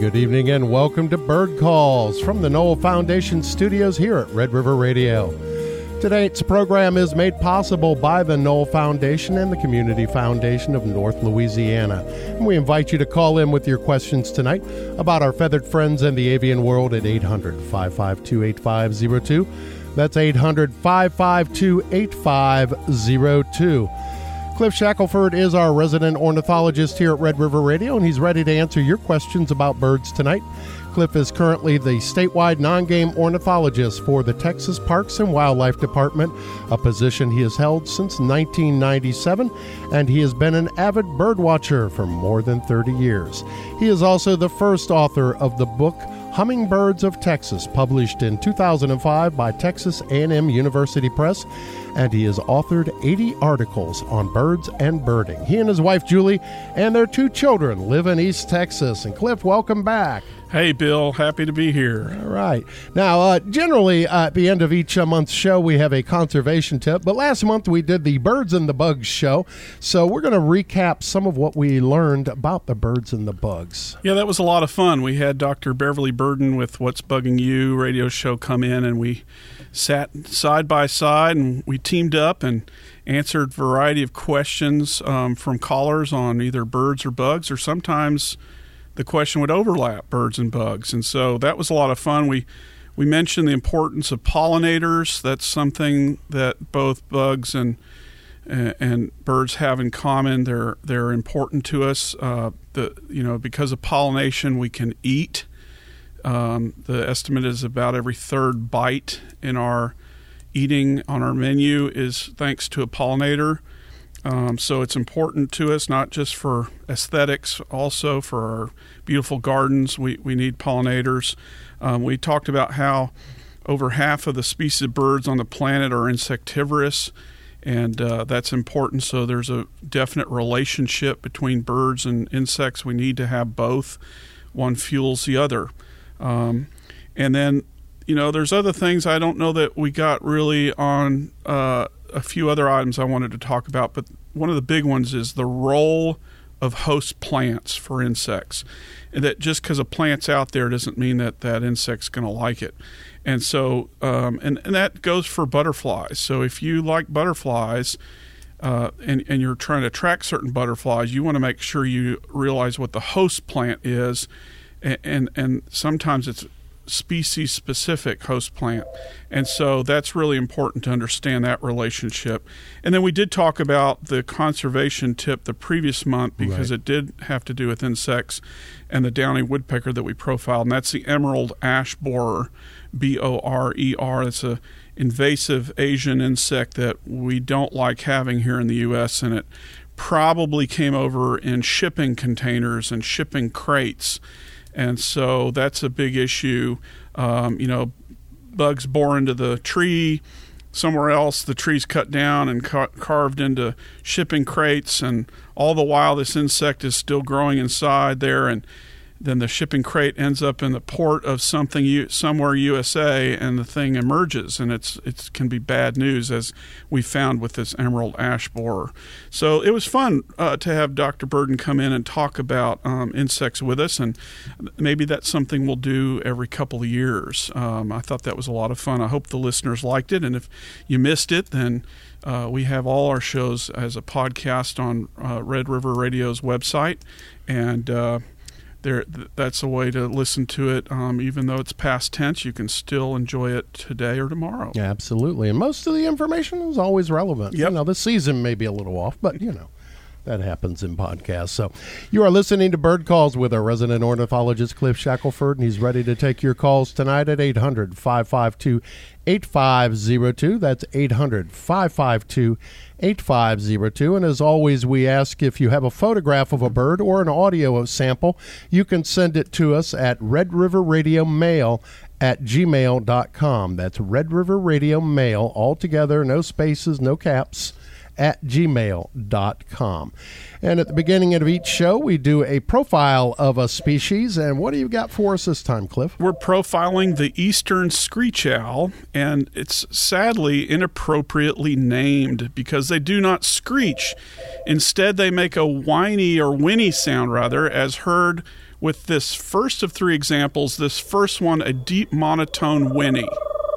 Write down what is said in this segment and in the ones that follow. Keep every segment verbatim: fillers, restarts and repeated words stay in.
good evening, and welcome to Bird Calls from the Knoll Foundation studios here at Red River Radio. Tonight's program is made possible by the Knoll Foundation and the Community Foundation of North Louisiana. And we invite you to call in with your questions tonight about our feathered friends and the avian world at eight hundred, five five two, eight five zero two. That's eight hundred, five five two, eight five zero two. Cliff Shackelford is our resident ornithologist here at Red River Radio, and he's ready to answer your questions about birds tonight. Cliff is currently the statewide non-game ornithologist for the Texas Parks and Wildlife Department, a position he has held since nineteen ninety-seven, and he has been an avid bird watcher for more than thirty years. He is also the first author of the book Hummingbirds of Texas, published in two thousand five by Texas A and M University Press, and he has authored eighty articles on birds and birding. He and his wife, Julie, and their two children live in East Texas. And Cliff, welcome back. Hey, Bill. Happy to be here. All right. Now, uh, generally, uh, at the end of each uh, month's show, we have a conservation tip. But last month, we did the Birds and the Bugs show. So we're going to recap some of what we learned about the birds and the bugs. Yeah, that was a lot of fun. We had Doctor Beverly Burden with What's Bugging You radio show come in, and we sat side by side, and we teamed up and answered a variety of questions um, from callers on either birds or bugs, or sometimes the question would overlap birds and bugs. And so that was a lot of fun. We we mentioned the importance of pollinators. That's something that both bugs and and, and birds have in common. They're they're important to us. Uh, the you know because of pollination, we can eat. Um, the estimate is about every third bite in our eating on our menu is thanks to a pollinator. Um, so it's important to us, not just for aesthetics, also for our beautiful gardens. We, we need pollinators. Um, we talked about how over half of the species of birds on the planet are insectivorous, and uh, that's important. So there's a definite relationship between birds and insects. We need to have both. One fuels the other. Um, and then, you know, there's other things I don't know that we got really on uh, a few other items I wanted to talk about, but one of the big ones is the role of host plants for insects. And that just because a plant's out there doesn't mean that that insect's going to like it. And so, um, and, and that goes for butterflies. So if you like butterflies, uh, and, and you're trying to attract certain butterflies, you want to make sure you realize what the host plant is. And, and, and sometimes it's species-specific host plant. And so that's really important to understand that relationship. And then we did talk about the conservation tip the previous month because right. It did have to do with insects and the downy woodpecker that we profiled, and that's the emerald ash borer, B O R E R. It's a invasive Asian insect that we don't like having here in the U S, and it probably came over in shipping containers and shipping crates. And so that's a big issue. Um, you know, bugs bore into the tree. Somewhere else, the tree's cut down and ca- carved into shipping crates. And all the while, this insect is still growing inside there. And then the shipping crate ends up in the port of something U- somewhere U S A, and the thing emerges, and it's it can be bad news, as we found with this emerald ash borer. So it was fun uh, to have Doctor Burden come in and talk about um, insects with us, and maybe that's something we'll do every couple of years. Um, I thought that was a lot of fun. I hope the listeners liked it, and if you missed it, then uh, we have all our shows as a podcast on uh, Red River Radio's website, and uh, There, that's a way to listen to it. Um, even though it's past tense, you can still enjoy it today or tomorrow. Yeah, absolutely. And most of the information is always relevant. Yep. You know, the season may be a little off, but, you know, that happens in podcasts. So you are listening to Bird Calls with our resident ornithologist, Cliff Shackelford, and he's ready to take your calls tonight at eight hundred, five five two, eight five zero two. That's eight hundred, five five two, eight five zero two. And as always, we ask if you have a photograph of a bird or an audio sample, you can send it to us at Red River Radio Mail at gmail dot com. That's Red River Radio Mail, all together, no spaces, no caps, at gmail dot com. And at the beginning of each show, we do a profile of a species. And what do you got for us this time, Cliff? We're profiling the eastern screech owl, and it's sadly inappropriately named because they do not screech. Instead, they make a whiny or whinny sound, rather, as heard with this first of three examples, this first one, a deep monotone whinny.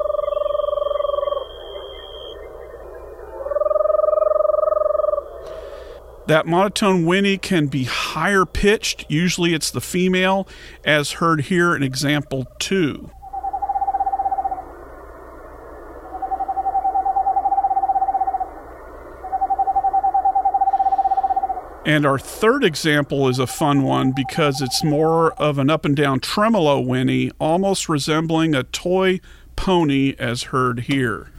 That monotone whinny can be higher pitched. Usually it's the female, as heard here in example two. And our third example is a fun one because it's more of an up and down tremolo whinny, almost resembling a toy pony as heard here.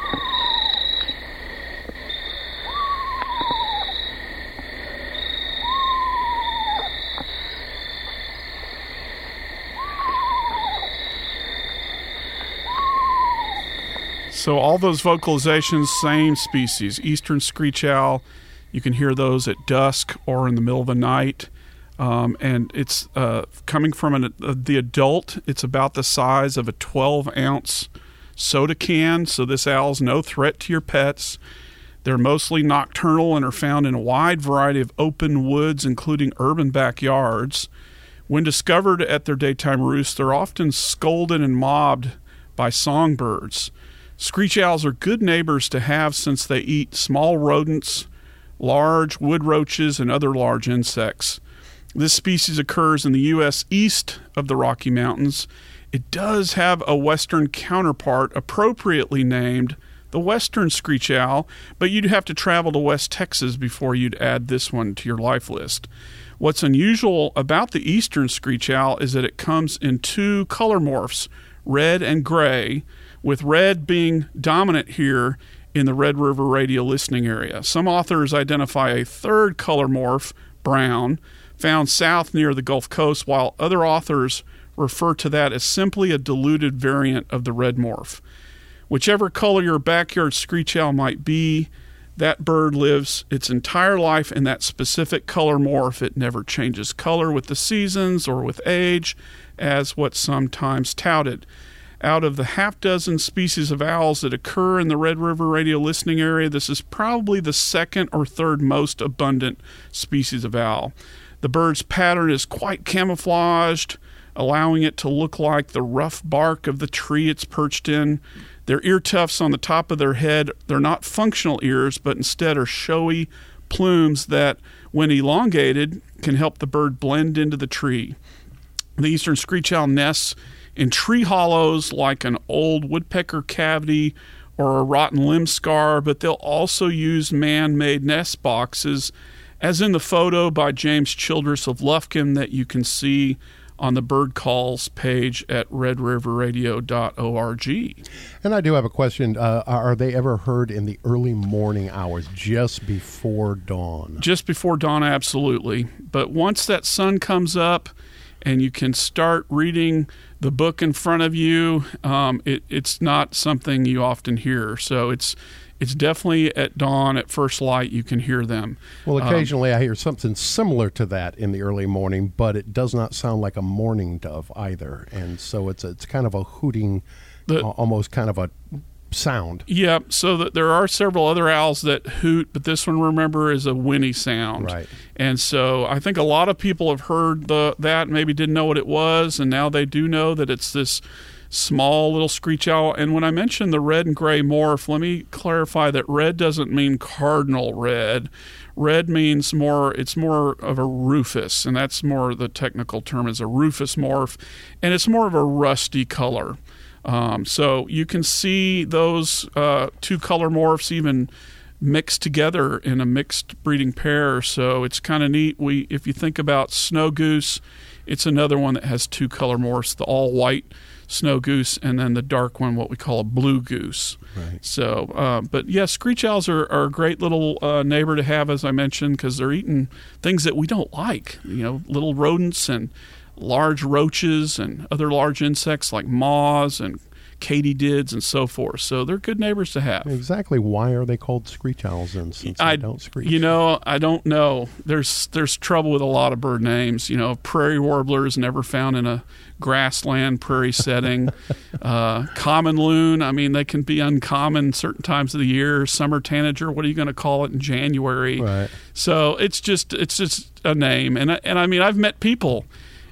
So all those vocalizations, same species, eastern screech owl. You can hear those at dusk or in the middle of the night. Um, and it's uh, coming from an, uh, the adult. It's about the size of a twelve-ounce soda can, so this owl's no threat to your pets. They're mostly nocturnal and are found in a wide variety of open woods, including urban backyards. When discovered at their daytime roost, they're often scolded and mobbed by songbirds. Screech owls are good neighbors to have since they eat small rodents, large wood roaches, and other large insects. This species occurs in the U S east of the Rocky Mountains. It does have a western counterpart appropriately named the western screech owl, but you'd have to travel to West Texas before you'd add this one to your life list. What's unusual about the eastern screech owl is that it comes in two color morphs, red and gray, with red being dominant here in the Red River radio listening area. Some authors identify a third color morph, brown, found south near the Gulf Coast, while other authors refer to that as simply a diluted variant of the red morph. Whichever color your backyard screech owl might be, that bird lives its entire life in that specific color morph. It never changes color with the seasons or with age, as what's sometimes touted. Out of the half dozen species of owls that occur in the Red River radio listening area, this is probably the second or third most abundant species of owl. The bird's pattern is quite camouflaged, allowing it to look like the rough bark of the tree it's perched in. Their ear tufts on the top of their head, they're not functional ears, but instead are showy plumes that, when elongated, can help the bird blend into the tree. The eastern screech owl nests in tree hollows like an old woodpecker cavity or a rotten limb scar, but they'll also use man-made nest boxes, as in the photo by James Childress of Lufkin that you can see on the Bird Calls page at red river radio dot org. And I do have a question. Uh, are they ever heard in the early morning hours, just before dawn? Just before dawn, absolutely. But once that sun comes up and you can start reading the book in front of you, um, it, it's not something you often hear. So it's it's definitely at dawn, at first light, you can hear them. Well, occasionally um, I hear something similar to that in the early morning, but it does not sound like a mourning dove either. And so it's a, it's kind of a hooting, the, almost kind of a sound. Yeah, so that there are several other owls that hoot, but this one, remember, is a whinny sound. Right. And so I think a lot of people have heard the that, maybe didn't know what it was, and now they do know that it's this small little screech owl. And when I mentioned the red and gray morph, let me clarify that red doesn't mean cardinal red. Red means more, it's more of a rufous, and that's more the technical term is a rufous morph, and it's more of a rusty color. Um, so you can see those uh, two color morphs even mixed together in a mixed breeding pair. So it's kind of neat. We, if you think about snow goose, it's another one that has two color morphs: the all white snow goose, and then the dark one, what we call a blue goose. Right. So, uh, but yeah, screech owls are, are a great little uh, neighbor to have, as I mentioned, because they're eating things that we don't like. You know, little rodents and large roaches and other large insects like moths and katydids and so forth. So they're good neighbors to have. Exactly. Why are they called screech owls then, since I, they don't screech? You know, I don't know. There's there's trouble with a lot of bird names. You know, prairie warblers never found in a grassland prairie setting. uh, common loon, I mean, they can be uncommon certain times of the year. Summer tanager, what are you going to call it in January? Right. So it's just it's just a name. And, and I mean, I've met people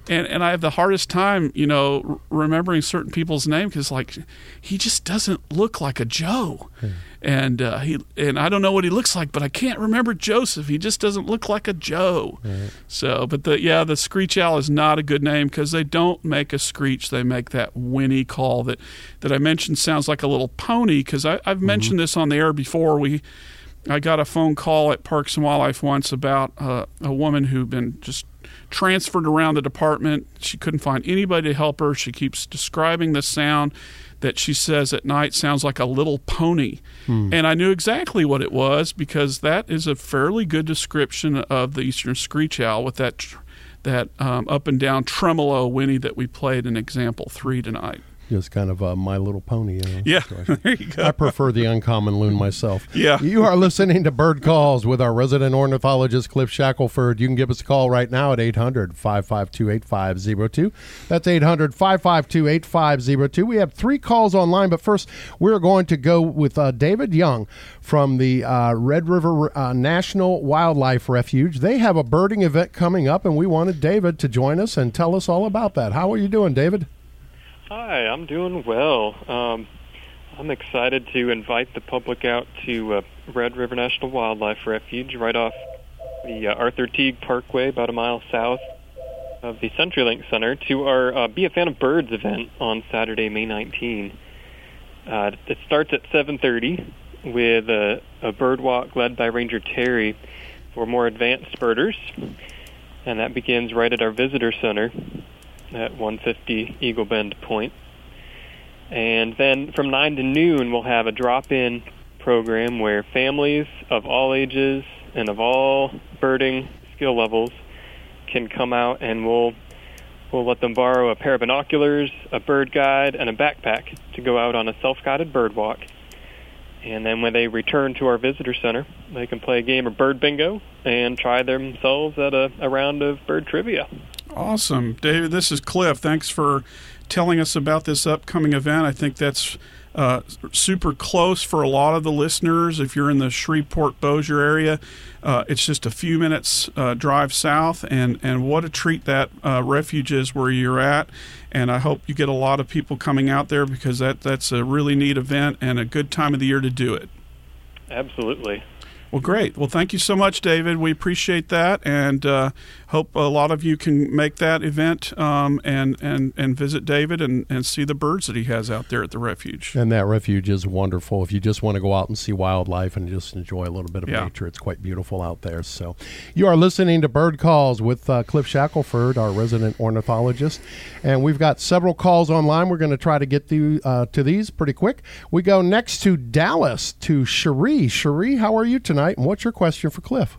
And and I have the hardest time, you know, r- remembering certain people's names because, like, he just doesn't look like a Joe. Hmm. And uh, he and I don't know what he looks like, but I can't remember Joseph. He just doesn't look like a Joe. Right. So, but the yeah, the screech owl is not a good name because they don't make a screech. They make that whinny call that, that I mentioned sounds like a little pony. Because I've mm-hmm. mentioned this on the air before. We I got a phone call at Parks and Wildlife once about uh, a woman who'd been just transferred around the department. She couldn't find anybody to help her. She keeps describing the sound that she says at night sounds like a little pony. Hmm. And I knew exactly what it was because that is a fairly good description of the eastern screech owl with that that um, up and down tremolo whinny that we played in example three tonight. Just kind of a My Little Pony. You know, yeah, there you go. I prefer the uncommon loon myself. Yeah. You are listening to Bird Calls with our resident ornithologist, Cliff Shackelford. You can give us a call right now at eight hundred, five five two, eight five zero two. That's eight hundred, five five two, eight five zero two. We have three calls online, but first we're going to go with uh, David Young from the uh, Red River uh, National Wildlife Refuge. They have a birding event coming up, and we wanted David to join us and tell us all about that. How are you doing, David? Hi, I'm doing well. Um, I'm excited to invite the public out to uh, Red River National Wildlife Refuge right off the uh, Arthur Teague Parkway, about a mile south of the CenturyLink Center, to our uh, Be a Fan of Birds event on Saturday, May nineteenth. Uh, it starts at seven thirty with a, a bird walk led by Ranger Terry for more advanced birders, and that begins right at our visitor center at one fifty Eagle Bend Point. And then from nine to noon, we'll have a drop-in program where families of all ages and of all birding skill levels can come out, and we'll we'll let them borrow a pair of binoculars, a bird guide, and a backpack to go out on a self-guided bird walk. And then when they return to our visitor center, they can play a game of bird bingo and try themselves at a, a round of bird trivia. Awesome. David, this is Cliff. Thanks for telling us about this upcoming event. I think that's uh, super close for a lot of the listeners. If you're in the Shreveport-Bossier area, uh, it's just a few minutes uh, drive south, and, and what a treat that uh, refuge is where you're at. And I hope you get a lot of people coming out there because that, that's a really neat event and a good time of the year to do it. Absolutely. Well, great. Well, thank you so much, David. We appreciate that, and uh, hope a lot of you can make that event um, and, and, and visit David and, and see the birds that he has out there at the refuge. And that refuge is wonderful. If you just want to go out and see wildlife and just enjoy a little bit of yeah. nature, it's quite beautiful out there. So you are listening to Bird Calls with uh, Cliff Shackelford, our resident ornithologist, and we've got several calls online. We're going to try to get through, uh, to these pretty quick. We go next to Dallas, to Cherie. Cherie, how are you tonight? And what's your question for Cliff?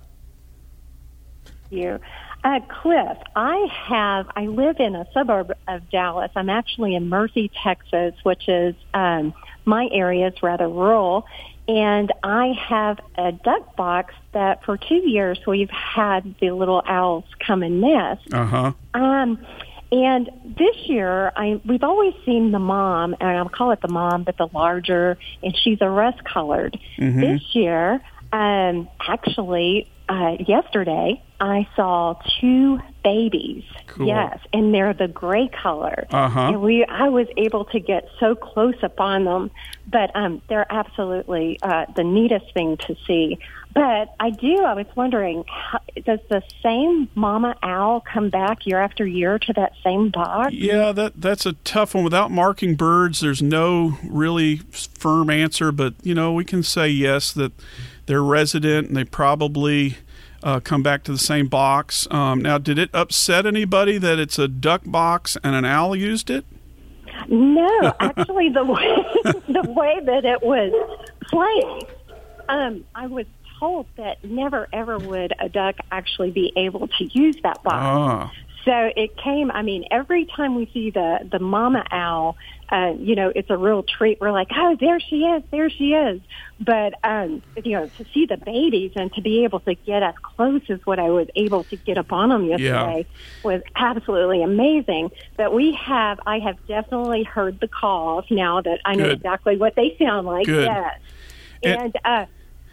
You, uh, Cliff, I have, I live in a suburb of Dallas. I'm actually in Murphy, Texas, which is, um, my area is rather rural. And I have a duck box that for two years we've had the little owls come and nest. Uh-huh. Um, and this year, I we've always seen the mom, and I'll call it the mom, but the larger, and she's a rust-colored. Mm-hmm. This year, Um, actually, uh, yesterday I saw two babies. Cool. Yes, and they're the gray color. Uh-huh. And we, I was able to get so close upon them, but um, they're absolutely uh, the neatest thing to see. But I do, I was wondering, how, does the same mama owl come back year after year to that same box? Yeah, that that's a tough one. Without marking birds, there's no really firm answer, but, you know, we can say yes, that they're resident and they probably uh, come back to the same box. Um, now, did it upset anybody that it's a duck box and an owl used it? No, actually, the way, the way that it was placed, um, I was told that never, ever would a duck actually be able to use that box. Ah. So it came, I mean, every time we see the, the mama owl, uh, you know, it's a real treat. We're like, oh, there she is, there she is. But, um, you know, to see the babies and to be able to get as close as what I was able to get up on them yesterday yeah. was absolutely amazing. But we have, I have definitely heard the calls now that I know Good. exactly what they sound like. Good. Yes. And, and uh,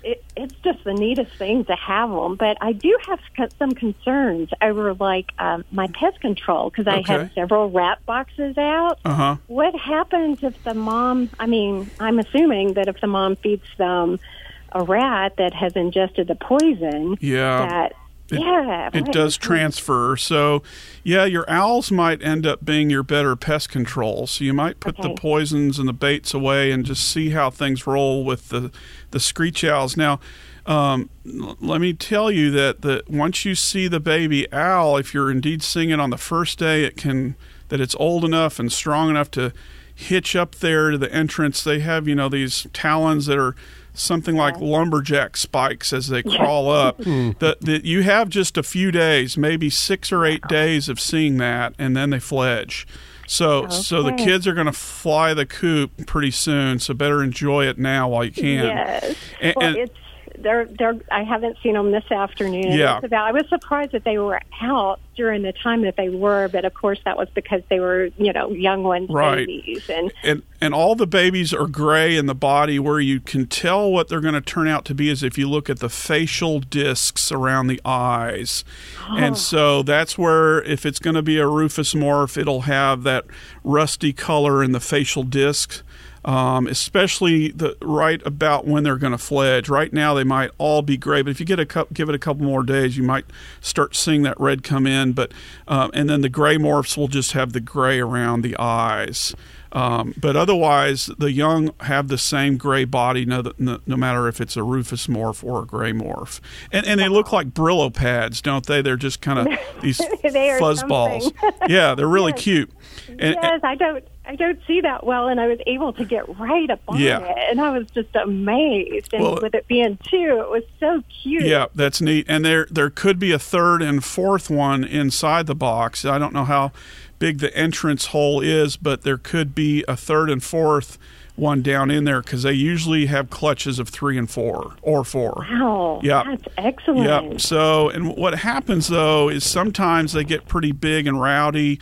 it, it's just the neatest thing to have them. But I do have some concerns over, like, um, my pest control, because I Okay. have several rat boxes out. Uh-huh. What happens if the mom, I mean, I'm assuming that if the mom feeds them a rat that has ingested the poison, Yeah. that, It, yeah. it what- does transfer. So, yeah, your owls might end up being your better pest control. So you might put the Okay. poisons and the baits away and just see how things roll with the, the screech owls. Now, um, l- let me tell you that the, once you see the baby owl, if you're indeed seeing it on the first day, it can that it's old enough and strong enough to hitch up there to the entrance. They have, you know, these talons that are something like lumberjack spikes as they crawl up. That that you have just a few days, maybe six or eight days of seeing that, and then they fledge. So so the Okay. kids are going to fly the coop pretty soon. So better enjoy it now while you can. Yes. And- well, and- it's they're they're. I haven't seen them this afternoon. Yeah. It's about, I was surprised that they were out during the time that they were, but of course that was because they were, you know, young ones, Right. babies, and and and all the babies are gray in the body. Where you can tell what they're going to turn out to be is if you look at the facial discs around the eyes. And so that's where, if it's going to be a Rufus morph, it'll have that rusty color in the facial discs. Um, especially the right about when they're going to fledge. Right now, they might all be gray, but if you get a cou- give it a couple more days, you might start seeing that red come in. But um, and then the gray morphs will just have the gray around the eyes. Um, but otherwise, the young have the same gray body, no, no, no matter if it's a Rufus morph or a gray morph. And, and they look like Brillo pads, don't they? They're just kind of these They are fuzz balls. something. Yeah, they're really Yes. cute. And, yes, I don't. I don't see that well, and I was able to get right up on Yeah. it, and I was just amazed. And Well, with it being two, it was so cute. Yeah, that's neat. And there there could be a third and fourth one inside the box. I don't know how big the entrance hole is, but there could be a third and fourth one down in there because they usually have clutches of three and four or four. Wow, Yeah. that's excellent. Yep. So, and what happens though is sometimes they get pretty big and rowdy,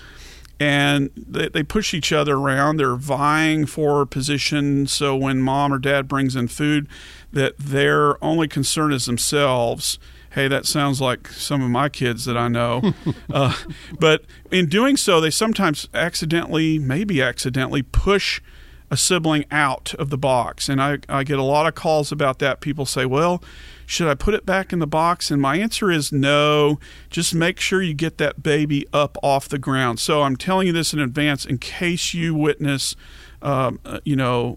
and they, they push each other around. They're vying for position. So when mom or dad brings in food, that their only concern is themselves. Hey, that sounds like some of my kids that I know. uh, but in doing so, they sometimes accidentally, maybe accidentally, push a sibling out of the box. And I, I get a lot of calls about that. People say, well, should I put it back in the box? And my answer is no. Just make sure you get that baby up off the ground. So I'm telling you this in advance in case you witness, um, uh, you know,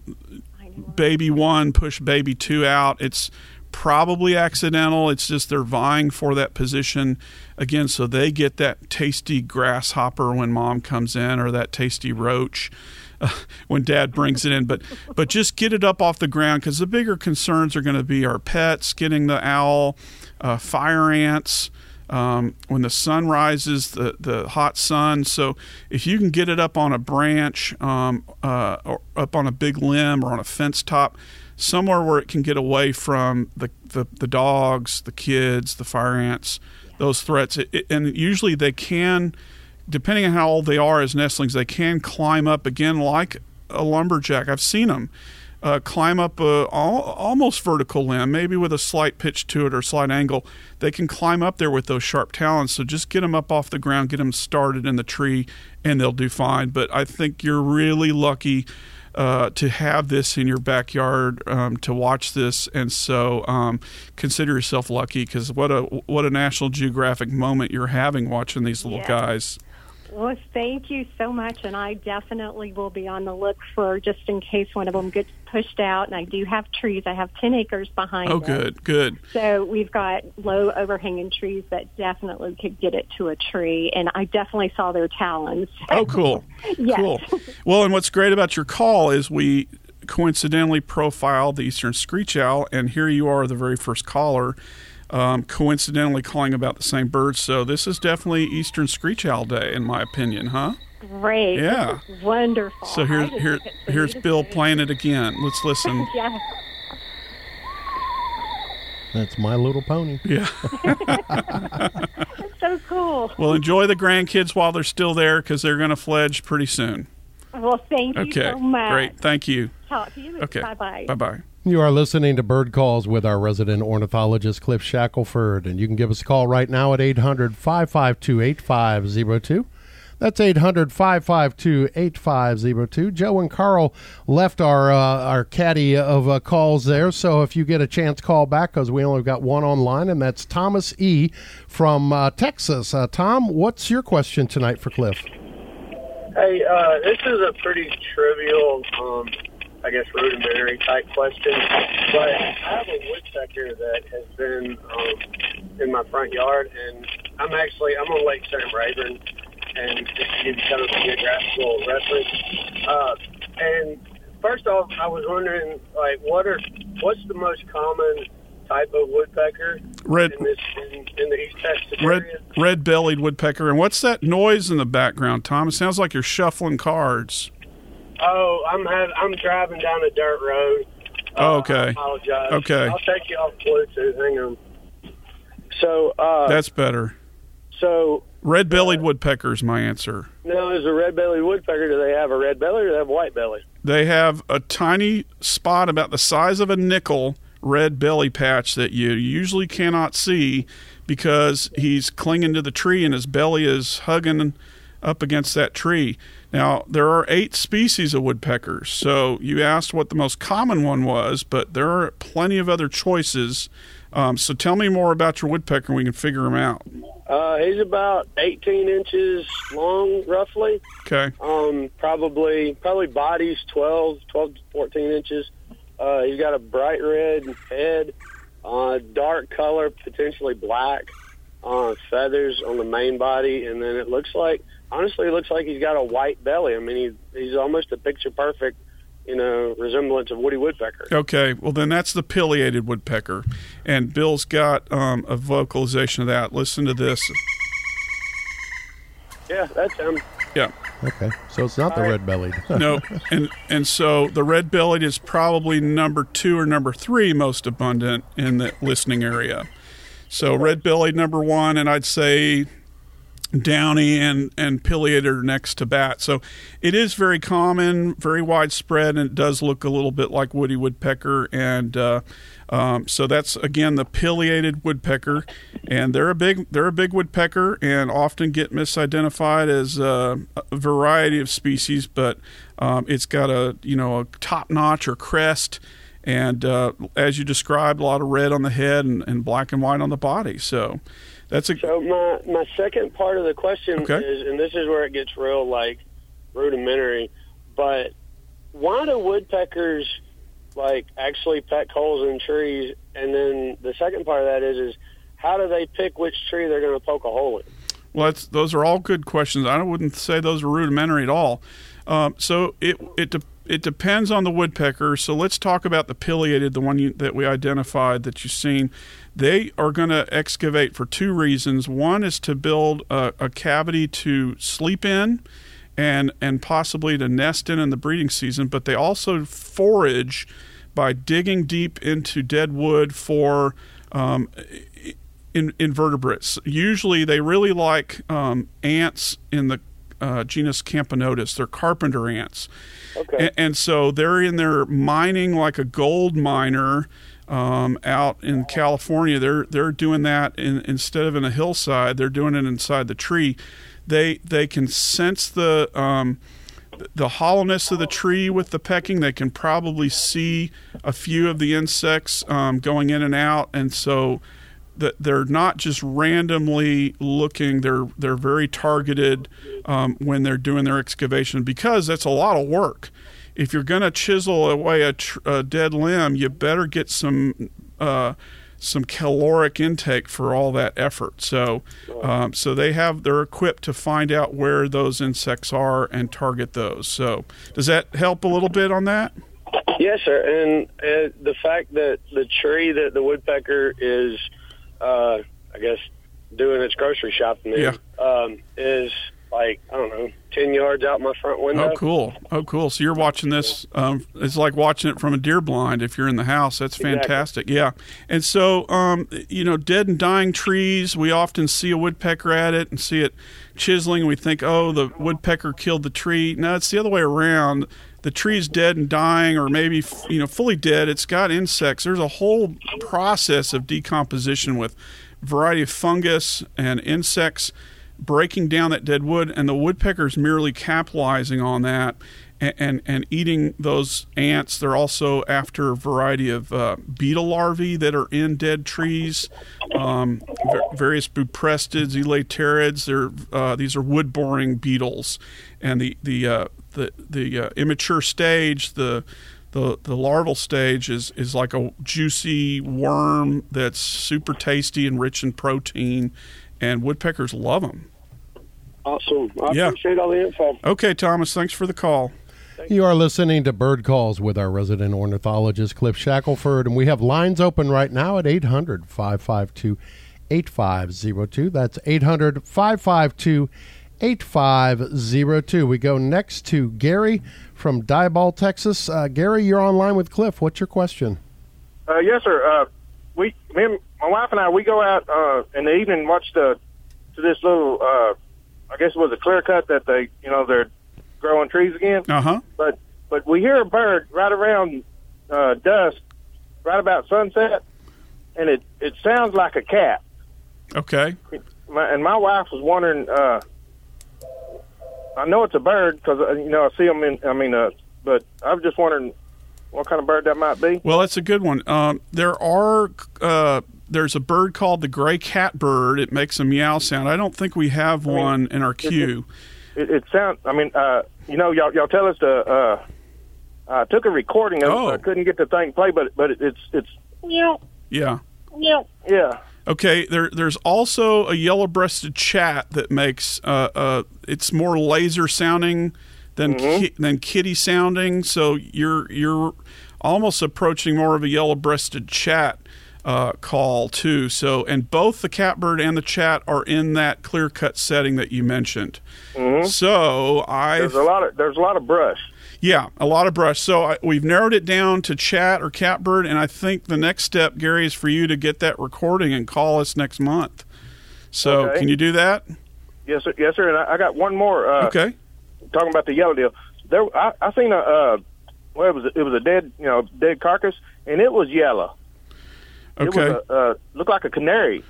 baby one push baby two out. It's probably accidental. It's just they're vying for that position again, so they get that tasty grasshopper when mom comes in, or that tasty roach uh, when dad brings it in. But but just get it up off the ground, because the bigger concerns are going to be our pets, getting the owl, uh, fire ants. Um, when the sun rises, the, the hot sun. So if you can get it up on a branch, um, uh, or up on a big limb or on a fence top, somewhere where it can get away from the, the, the dogs, the kids, the fire ants, those threats. It, it, and usually they can, depending on how old they are as nestlings, they can climb up again like a lumberjack. I've seen them. Uh, climb up a al- almost vertical limb, maybe with a slight pitch to it or slight angle. They can climb up there with those sharp talons. So just get them up off the ground, get them started in the tree, and they'll do fine. But I think you're really lucky uh, to have this in your backyard, um, to watch this. And so um, consider yourself lucky, because what a what a National Geographic moment you're having watching these little Yeah. guys. Well, thank you so much, and I definitely will be on the look for, just in case one of them gets pushed out. And I do have trees. I have ten acres behind Oh, it. good, good. So we've got low overhanging trees that definitely could get it to a tree, and I definitely saw their talons. Oh, cool. Yes. Cool. Well, and what's great about your call is we coincidentally profiled the eastern screech owl, and here you are, the very first caller, um, coincidentally calling about the same bird. So this is definitely Eastern Screech Owl Day, in my opinion, huh? Great. Yeah. This is wonderful. So here, I just here, think it's the here's neatest Bill thing. playing it again. Let's listen. Yeah. That's My Little Pony. Yeah. It's so cool. Well, enjoy the grandkids while they're still there, because they're going to fledge pretty soon. Well, thank you Okay. so much. Great. Thank you. Talk to you. Okay. Bye-bye. Bye-bye. You are listening to Bird Calls with our resident ornithologist, Cliff Shackelford, and you can give us a call right now at eight hundred, five five two, eight five zero two. That's eight hundred, five five two, eight five zero two. Joe and Carl left our uh, our caddy of uh, calls there, so if you get a chance, call back because we only got one online, and that's Thomas E. from uh, Texas. Uh, Tom, what's your question tonight for Cliff? Hey, uh, this is a pretty trivial, um, I guess, rudimentary type question, but I have a woodpecker that has been um, in my front yard, and I'm actually, I'm on Lake Sam Rayburn, and just to give you kind of a geographical reference. Uh, and first off, I was wondering, like, what are, what's the most common type of woodpecker red, in, this, in, in the East Texas red, area? Red-bellied woodpecker. And what's that noise in the background, Tom? It sounds like you're shuffling cards. Oh, I'm have, I'm driving down a dirt road. Oh, uh, okay. I apologize. Okay. I'll take you off Bluetooth. Hang on. So, uh, That's better. So, red-bellied uh, woodpecker is my answer. Now, is a red-bellied woodpecker, do they have a red belly or do they have a white belly? They have a tiny spot about the size of a nickel red belly patch that you usually cannot see because he's clinging to the tree and his belly is hugging up against that tree. Now, there are eight species of woodpeckers, so you asked what the most common one was, but there are plenty of other choices. Um, so tell me more about your woodpecker and we can figure him out. Uh, he's about eighteen inches long, roughly. Okay. Um, probably, probably body's twelve, twelve to fourteen inches. Uh, he's got a bright red head, uh, dark color, potentially black, uh, feathers on the main body, and then it looks like, honestly, it looks like he's got a white belly. I mean, he, he's almost a picture-perfect, you know, resemblance of Woody Woodpecker. Okay, well, then that's the pileated woodpecker, and Bill's got um, a vocalization of that. Listen to this. Yeah, that's him. Yeah. Okay, so it's not the right. red-bellied. No, and and so the red-bellied is probably number two or number three most abundant in the listening area. So red-bellied number one, and I'd say downy and, and pileated are next to bat. So it is very common, very widespread, and it does look a little bit like Woody Woodpecker. And uh, um, so that's, again, the pileated woodpecker. And they're a big they're a big woodpecker and often get misidentified as uh, a variety of species, but um, it's got a, you know, a top notch or crest. And uh, as you described, a lot of red on the head and, and black and white on the body. So that's a. So my, my second part of the question okay. is, and this is where it gets real, like, rudimentary, but why do woodpeckers, like, actually peck holes in trees? And then the second part of that is, is how do they pick which tree they're going to poke a hole in? Well, that's, those are all good questions. I wouldn't say those are rudimentary at all. Um, so it it de- it depends on the woodpecker. So let's talk about the pileated, the one you, that we identified that you've seen. They are going to excavate for two reasons. One is to build a, a cavity to sleep in and and possibly to nest in in the breeding season, but they also forage by digging deep into dead wood for um, in, invertebrates. Usually they really like um, ants in the uh, genus Camponotus. They're carpenter ants. Okay. And, and so they're in there mining like a gold miner um, out in California. They're they're doing that in, instead of in a hillside. They're doing it inside the tree. They they can sense the um, the hollowness of the tree with the pecking. They can probably see a few of the insects um, going in and out, and so that they're not just randomly looking. They're they're very targeted um, when they're doing their excavation, because that's a lot of work. If you're going to chisel away a, tr- a dead limb, you better get some uh, some caloric intake for all that effort. So um, so they have they're equipped to find out where those insects are and target those. So does that help a little bit on that? Yes, sir. And uh, the fact that the tree that the woodpecker is, uh, I guess, doing its grocery shopping in, yeah. um, is like, I don't know, ten yards out my front window. Oh, cool. Oh, cool. So you're watching this. Um, it's like watching it from a deer blind if you're in the house. That's fantastic. Exactly. Yeah. And so, um, you know, dead and dying trees, we often see a woodpecker at it and see it chiseling. We think, oh, the woodpecker killed the tree. No, it's the other way around. the tree is dead and dying, or maybe you know fully dead, it's got insects. There's a whole process of decomposition with a variety of fungus and insects breaking down that dead wood, and the woodpecker's merely capitalizing on that and, and, and eating those ants. They're also after a variety of uh, beetle larvae that are in dead trees, um, various buprestids, elaterids. They're, uh, these are wood-boring beetles. And the the uh, the, the uh, immature stage, the the the larval stage, is, is like a juicy worm that's super tasty and rich in protein, and woodpeckers love them. Awesome. I Yeah. appreciate all the info. Okay, Thomas, thanks for the call. You are listening to Bird Calls with our resident ornithologist, Cliff Shackelford, and we have lines open right now at eight hundred, five five two, eight five zero two. That's eight hundred, five five two, eight five zero two. We go next to Gary from Diboll, Texas. Uh, Gary, you're online with Cliff. What's your question? Uh, yes, sir. Uh, we, me and my wife and I, we go out uh, in the evening and watch the to this little. Uh, I guess it was a clear cut that they, you know, they're growing trees again. Uh huh. But but we hear a bird right around uh, dusk, right about sunset, and it it sounds like a cat. Okay. My, and my wife was wondering. Uh, I know it's a bird because uh, you know I see them in. I mean, uh, but I was just wondering what kind of bird that might be. Well, that's a good one. Um, there are uh, there's a bird called the gray catbird. It makes a meow sound. I don't think we have I mean, one in our queue. It, it, it sounds. I mean, uh, you know, y'all y'all tell us to. Uh, I took a recording of Oh. it. I couldn't get the thing to play, but but it, it's it's. Yeah. Yeah. Yeah. Okay, there, there's also a yellow-breasted chat that makes uh, uh, it's more laser sounding than Mm-hmm. ki- than kitty sounding. So you're you're almost approaching more of a yellow-breasted chat uh, call too. So and both the catbird and the chat are in that clear-cut setting that you mentioned. Mm-hmm. So I There's a lot of there's a lot of brush. Yeah, a lot of brush. So I, we've narrowed it down to chat or catbird, and I think the next step, Gary, is for you to get that recording and call us next month. So Okay. can you do that? Yes, sir. Yes, sir. And I, I got one more. Uh, Okay. Talking about the yellow deal, there I, I seen a uh, well, it was a, it was a dead you know dead carcass, and it was yellow. Okay. It was a, uh, looked like a canary.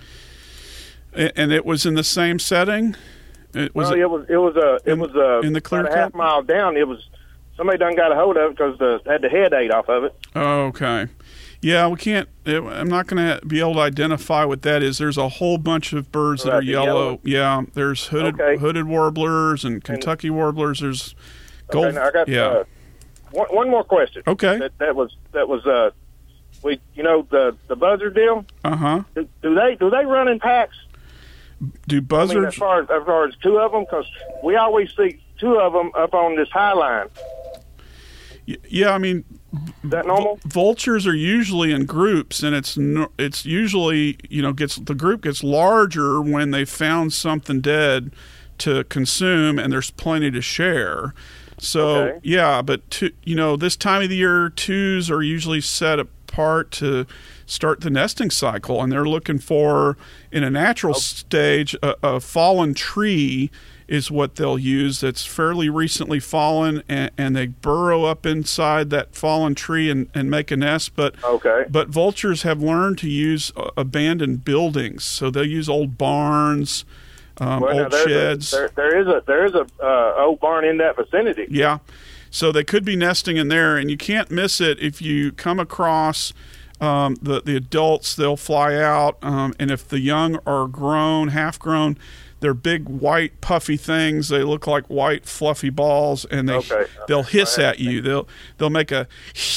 A- and it was in the same setting? It was well, it- it was it was a it in- was a in the clear about a half cut? mile down. It was somebody done got a hold of it because the had the head ate off of it. Oh, okay. Yeah, we can't. It, I'm not going to be able to identify what that is. There's a whole bunch of birds that Right, are the yellow. yellow. Yeah, there's hooded Okay. hooded warblers and Kentucky warblers. There's gold. Okay, now I got yeah. uh, one, one more question. Okay. That, that was that was uh, we you know the the buzzard deal. Uh huh. Do, do they do they run in packs? Do I mean, buzzards? as far as, as far as two of them, because we always see two of them up on this high line. Y- yeah, I mean, Is that normal? vultures are usually in groups, and it's no, it's usually you know gets the group gets larger when they found something dead to consume, and there's plenty to share. So Okay. yeah, but two, you know this time of the year, twos are usually set apart to start the nesting cycle, and they're looking for in a natural stage a, a fallen tree is what they'll use that's fairly recently fallen, and, and they burrow up inside that fallen tree and, and make a nest. But Okay. but vultures have learned to use uh, abandoned buildings, so they'll use old barns, um, Well, now, old there's a- sheds. there, there is a there is a uh, old barn in that vicinity. Yeah. So they could be nesting in there, and you can't miss it if you come across um, the, the adults. They'll fly out, um, and if the young are grown, half grown, they're big, white, puffy things. They look like white, fluffy balls, and they Okay. they'll hiss I at you. They'll they'll make a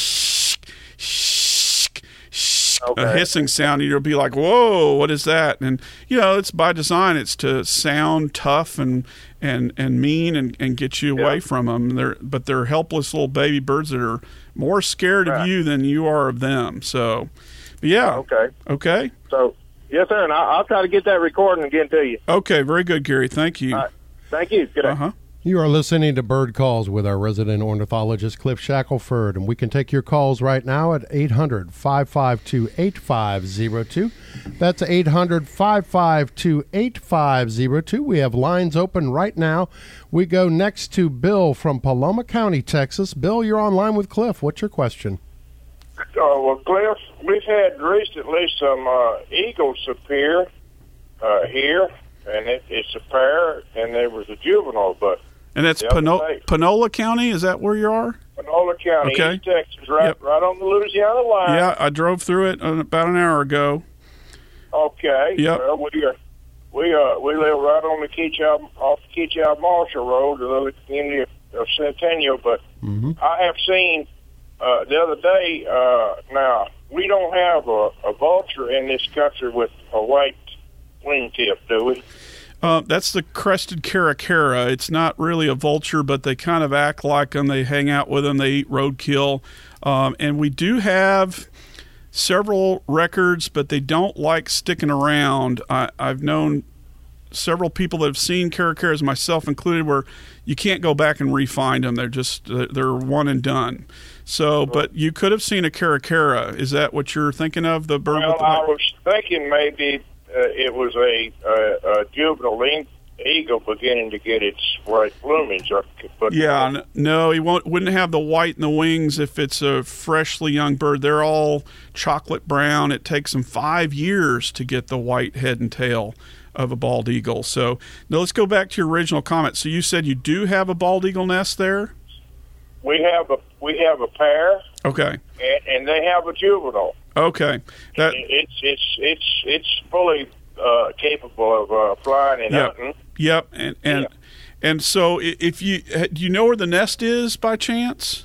a Okay. hissing sound, and you'll be like, "Whoa, what is that?" And you know, it's by design. It's to sound tough and and and mean and, and get you away Yeah. from them. They're but they're helpless little baby birds that are more scared of Right. you than you are of them. So, but yeah, Okay. okay, So yes, sir, and I'll, I'll try to get that recording again to you. okay, very good, Gary. Thank you. All right. Thank you. Good day. Uh huh. You are listening to Bird Calls with our resident ornithologist, Cliff Shackelford, and we can take your calls right now at eight hundred, five five two, eight five zero two. That's eight hundred, five five two, eight five zero two. We have lines open right now. We go next to Bill from Paloma County, Texas. Bill, you're on line with Cliff. What's your question? Oh, well, Cliff, we've had recently some uh, eagles appear uh, here, and it, it's a pair, and there was a juvenile, but And that's Pano- Panola County? Is that where you are? Panola County, okay. East Texas, right, yep. right on the Louisiana line. Yeah, I drove through it about an hour ago. Okay. Yep. Well, we are, we uh we live right on the Keachau off the Keachau Marshall Road, the little community of Centennial. But mm-hmm. I have seen uh, the other day. Uh, now we don't have a, a vulture in this country with a white wingtip, do we? Uh, that's the crested caracara. It's not really a vulture, but they kind of act like them. They hang out with them. They eat roadkill. Um, and we do have several records, but they don't like sticking around. I, I've known several people that have seen caracaras, myself included, where you can't go back and re-find them. They're just they're one and done. So, but you could have seen a caracara. Is that what you're thinking of? The bird? Well, with the I was thinking maybe. Uh, it was a, a, a juvenile eagle beginning to get its white plumage. But yeah, n- no, he won't. Wouldn't have the white in the wings if it's a freshly young bird. They're all chocolate brown. It takes them five years to get the white head and tail of a bald eagle. So now let's go back to your original comment. So you said you do have a bald eagle nest there? We have a we have a pair. Okay. And, and they have a juvenile. Okay, that it's it's it's it's fully uh, capable of uh, flying and yep. hunting. Yep, and and yep. and so if you do you know where the nest is by chance?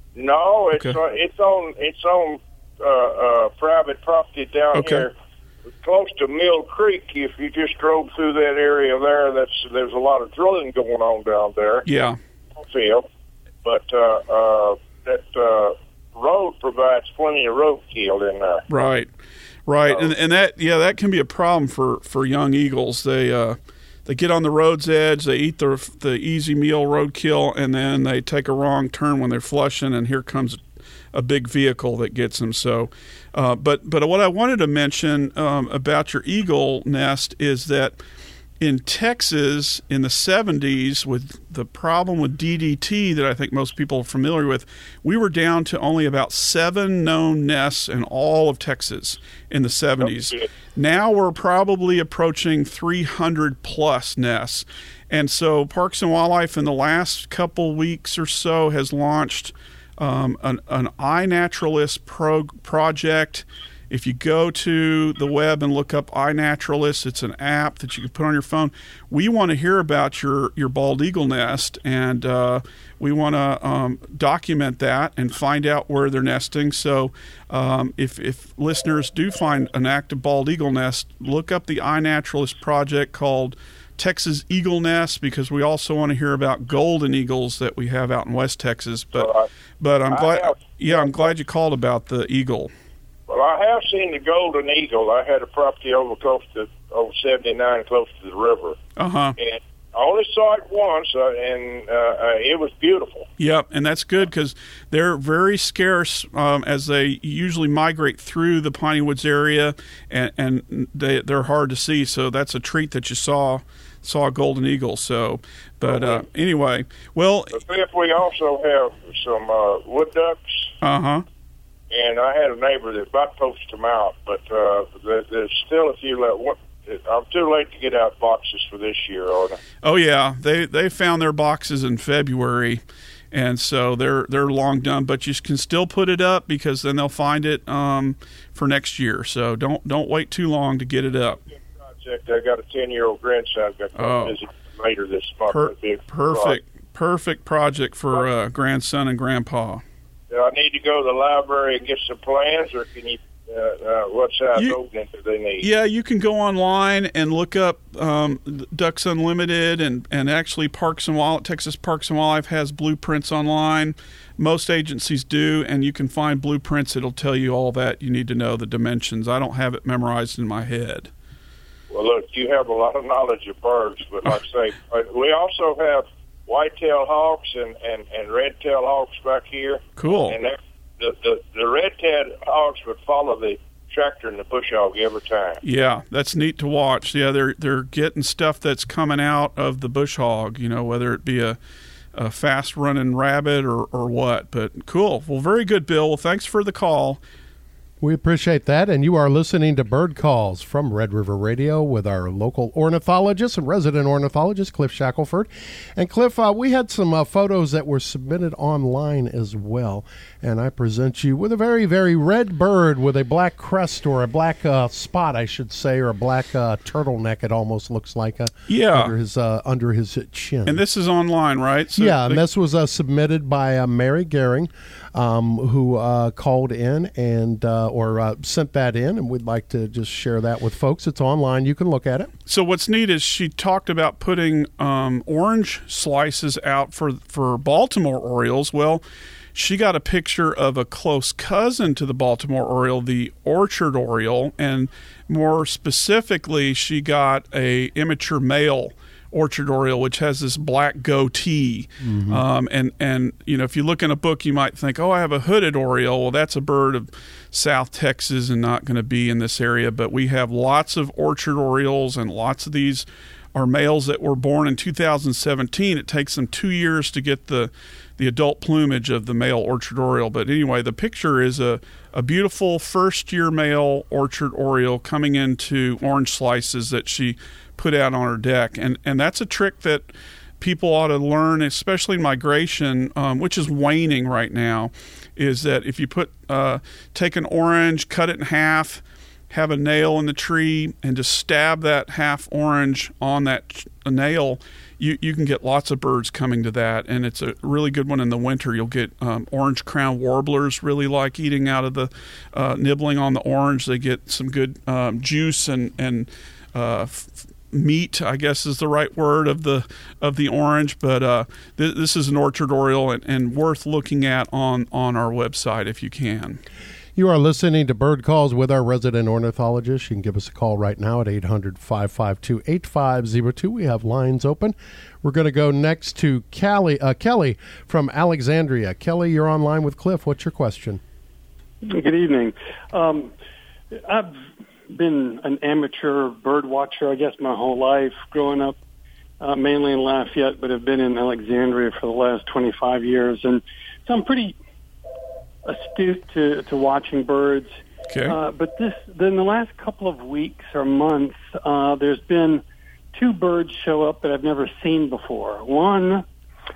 No, it's okay. uh, it's on it's on uh, uh, private property down okay. here, close to Mill Creek. If you just drove through that area there, that's there's a lot of drilling going on down there. Yeah, field, but uh, uh, that. Uh, road provides plenty of roadkill in there. Right, right, so, and and that yeah, that can be a problem for, for young eagles. They uh, they get on the road's edge, they eat the the easy meal roadkill, and then they take a wrong turn when they're flushing, and here comes a big vehicle that gets them. So, uh, but but what I wanted to mention um, about your eagle nest is that in Texas in the seventies, with the problem with D D T that I think most people are familiar with, we were down to only about seven known nests in all of Texas in the seventies. Now we're probably approaching three hundred plus nests. And so Parks and Wildlife in the last couple weeks or so has launched um, an, an iNaturalist pro- project. If you go to the web and look up iNaturalist, it's an app that you can put on your phone. We want to hear about your, your bald eagle nest, and uh, we want to um, document that and find out where they're nesting. So um, if, if listeners do find an active bald eagle nest, look up the iNaturalist project called Texas Eagle Nest, because we also want to hear about golden eagles that we have out in West Texas. But but I'm glad, yeah, I'm glad you called about the eagle. Well, I have seen the golden eagle. I had a property over close to over seventy-nine, close to the river. Uh-huh. And I only saw it once, uh, and uh, uh, it was beautiful. Yep, and that's good because they're very scarce um, as they usually migrate through the Piney Woods area, and, and they, they're hard to see. So that's a treat that you saw saw a golden eagle. So, but uh, anyway, well, if we also have some uh, wood ducks. Uh huh. And I had a neighbor that about poached them out, but uh, there, there's still a few left. What, I'm too late to get out boxes for this year, aren't I? Oh yeah, they they found their boxes in February, and so they're they're long done. But you can still put it up because then they'll find it um, for next year. So don't don't wait too long to get it up. Project. I got a ten year old grandson. Got to oh. visit later this month. Per- perfect, project. perfect project for uh, grandson and grandpa. Do I need to go to the library and get some plans, or can you? Uh, uh, what size you, opening do they need? Yeah, you can go online and look up um, Ducks Unlimited, and, and actually Parks and Wildlife, Texas Parks and Wildlife has blueprints online. Most agencies do, and you can find blueprints. It'll tell you all that you need to know, the dimensions. I don't have it memorized in my head. Well, look, you have a lot of knowledge of birds, but like I say, we also have white-tailed hawks and, and, and red-tailed hawks back here. Cool. And the, the, the red-tailed hawks would follow the tractor and the bush hog every time. Yeah, that's neat to watch. Yeah, they're they're getting stuff that's coming out of the bush hog, you know, whether it be a, a fast-running rabbit or, or what. But cool. Well, very good, Bill. Well, thanks for the call. We appreciate that, and you are listening to Bird Calls from Red River Radio with our local ornithologist and resident ornithologist, Cliff Shackelford. And Cliff, uh, we had some uh, photos that were submitted online as well, and I present you with a very, very red bird with a black crest or a black uh, spot, I should say, or a black uh, turtleneck. It almost looks like a, yeah. under his uh, under his chin. And this is online, right? So yeah, and they- this was uh, submitted by uh, Mary Gehring, um, who uh, called in and uh, or uh, sent that in, and we'd like to just share that with folks. It's online. You can look at it. So what's neat is she talked about putting um, orange slices out for, for Baltimore Orioles. Well, she got a picture of a close cousin to the Baltimore Oriole, the Orchard Oriole, and more specifically, she got a immature male Orchard Oriole, which has this black goatee. Mm-hmm. Um, and, and, you know, if you look in a book, you might think, oh, I have a hooded Oriole. Well, that's a bird of South Texas and not going to be in this area. But we have lots of Orchard Orioles, and lots of these are males that were born in two thousand seventeen. It takes them two years to get the the adult plumage of the male Orchard Oriole. But anyway, the picture is a, a beautiful first-year male Orchard Oriole coming into orange slices that she put out on her deck. And and that's a trick that people ought to learn, especially in migration, um, which is waning right now, is that if you put uh, take an orange, cut it in half, have a nail in the tree, and just stab that half orange on that a nail, you, you can get lots of birds coming to that. And it's a really good one in the winter. You'll get um, orange crown warblers really like eating out of the, uh, nibbling on the orange. They get some good um, juice and, and uh, f- meat, I guess is the right word, of the of the orange. But uh, th- this is an Orchard Oriole, and, and worth looking at on, on our website if you can. You are listening to Bird Calls with our resident ornithologist. You can give us a call right now at eight hundred, five five two, eight five zero two. We have lines open. We're going to go next to Kelly, uh, Kelly from Alexandria. Kelly, you're online with Cliff. What's your question? Good evening. Um, I've been an amateur bird watcher, I guess, my whole life, growing up uh, mainly in Lafayette, but have been in Alexandria for the last twenty-five years. And so I'm pretty astute to, to watching birds. Okay. Uh, but this, in the last couple of weeks or months, uh, there's been two birds show up that I've never seen before. One,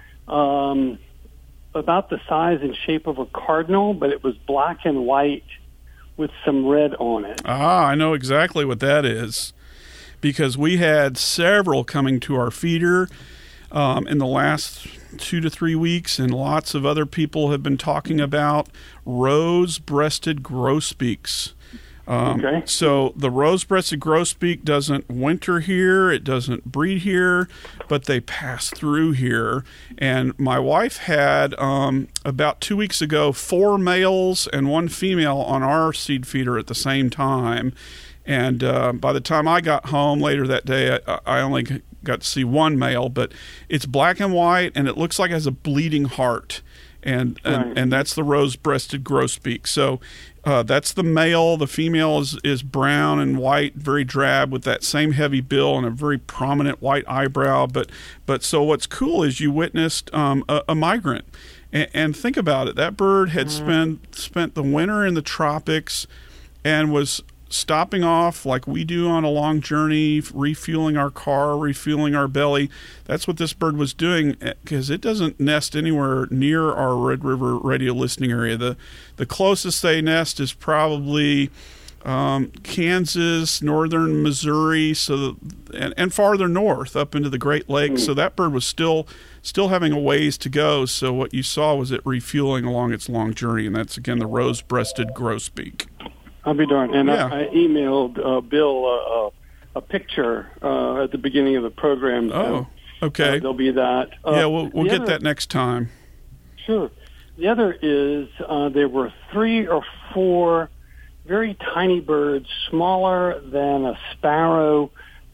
um, about the size and shape of a cardinal, but it was black and white with some red on it. Ah, I know exactly what that is, because we had several coming to our feeder um, in the last two to three weeks, and lots of other people have been talking about rose-breasted grosbeaks. Um, okay. So the rose-breasted grosbeak doesn't winter here, it doesn't breed here, but they pass through here. And my wife had, um, about two weeks ago, four males and one female on our seed feeder at the same time. And uh, by the time I got home later that day, I, I only got to see one male, but it's black and white, and it looks like it has a bleeding heart. And, and, right. and that's the rose-breasted grosbeak. So uh, that's the male. The female is, is brown and white, very drab, with that same heavy bill and a very prominent white eyebrow. But but so what's cool is you witnessed um, a, a migrant. And, and think about it. That bird had Mm-hmm. spent spent the winter in the tropics and was stopping off like we do on a long journey, refueling our car, refueling our belly. That's what this bird was doing, because it doesn't nest anywhere near our Red River radio listening area. The the closest they nest is probably um, Kansas, northern Missouri, so and, and farther north up into the Great Lakes. So that bird was still still having a ways to go. So what you saw was it refueling along its long journey, and that's again the rose-breasted grosbeak. I'll be darned. And Yeah. I, I emailed uh, Bill uh, uh, a picture uh, at the beginning of the program. Oh, so, okay. Uh, there'll be that. Uh, yeah, we'll we'll the get other, that next time. Sure. The other is uh, there were three or four very tiny birds, smaller than a sparrow,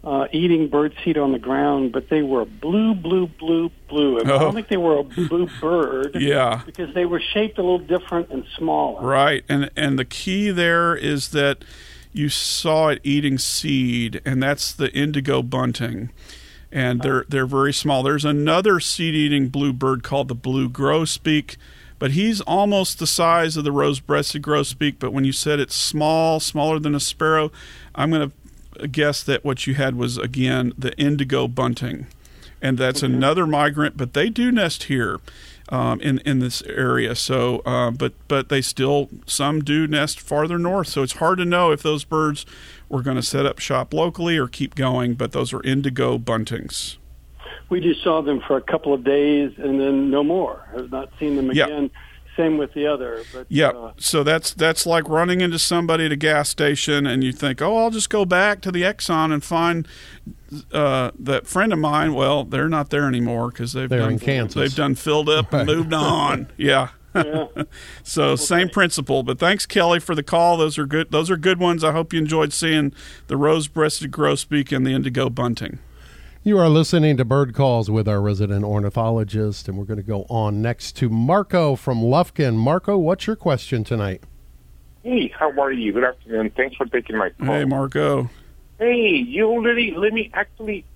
uh, eating birdseed on the ground, but they were blue, blue, blue, blue. And Oh. I don't think they were a blue bird. Yeah. Because they were shaped a little different and smaller. Right, and and the key there is that you saw it eating seed, and that's the indigo bunting, and they're they're very small. There's another seed-eating bluebird called the blue grosbeak, but he's almost the size of the rose-breasted grosbeak. But when you said it's small, smaller than a sparrow, I'm going to guess that what you had was again the indigo bunting, and that's mm-hmm. another migrant, but they do nest here. Um, in in this area, so uh, but but they still some do nest farther north, so it's hard to know if those birds were going to set up shop locally or keep going. But those are indigo buntings. We just saw them for a couple of days and then no more. I've not seen them again. Yep. Same with the other. But, yeah, uh, so that's that's like running into somebody at a gas station and you think, oh, I'll just go back to the Exxon and find uh, that friend of mine. Well, they're not there anymore because they've They're done in Kansas. they've done filled up and moved on. Yeah. yeah. So Okay. same principle, but thanks, Kelly, for the call. Those are good. Those are good ones. I hope you enjoyed seeing the rose-breasted grosbeak and the indigo bunting. You are listening to Bird Calls with our resident ornithologist, and we're going to go on next to Marco from Lufkin. Marco, what's your question tonight? Hey, how are you? Good afternoon. Thanks for taking my call. Hey, Marco. Hey, you already, let me actually,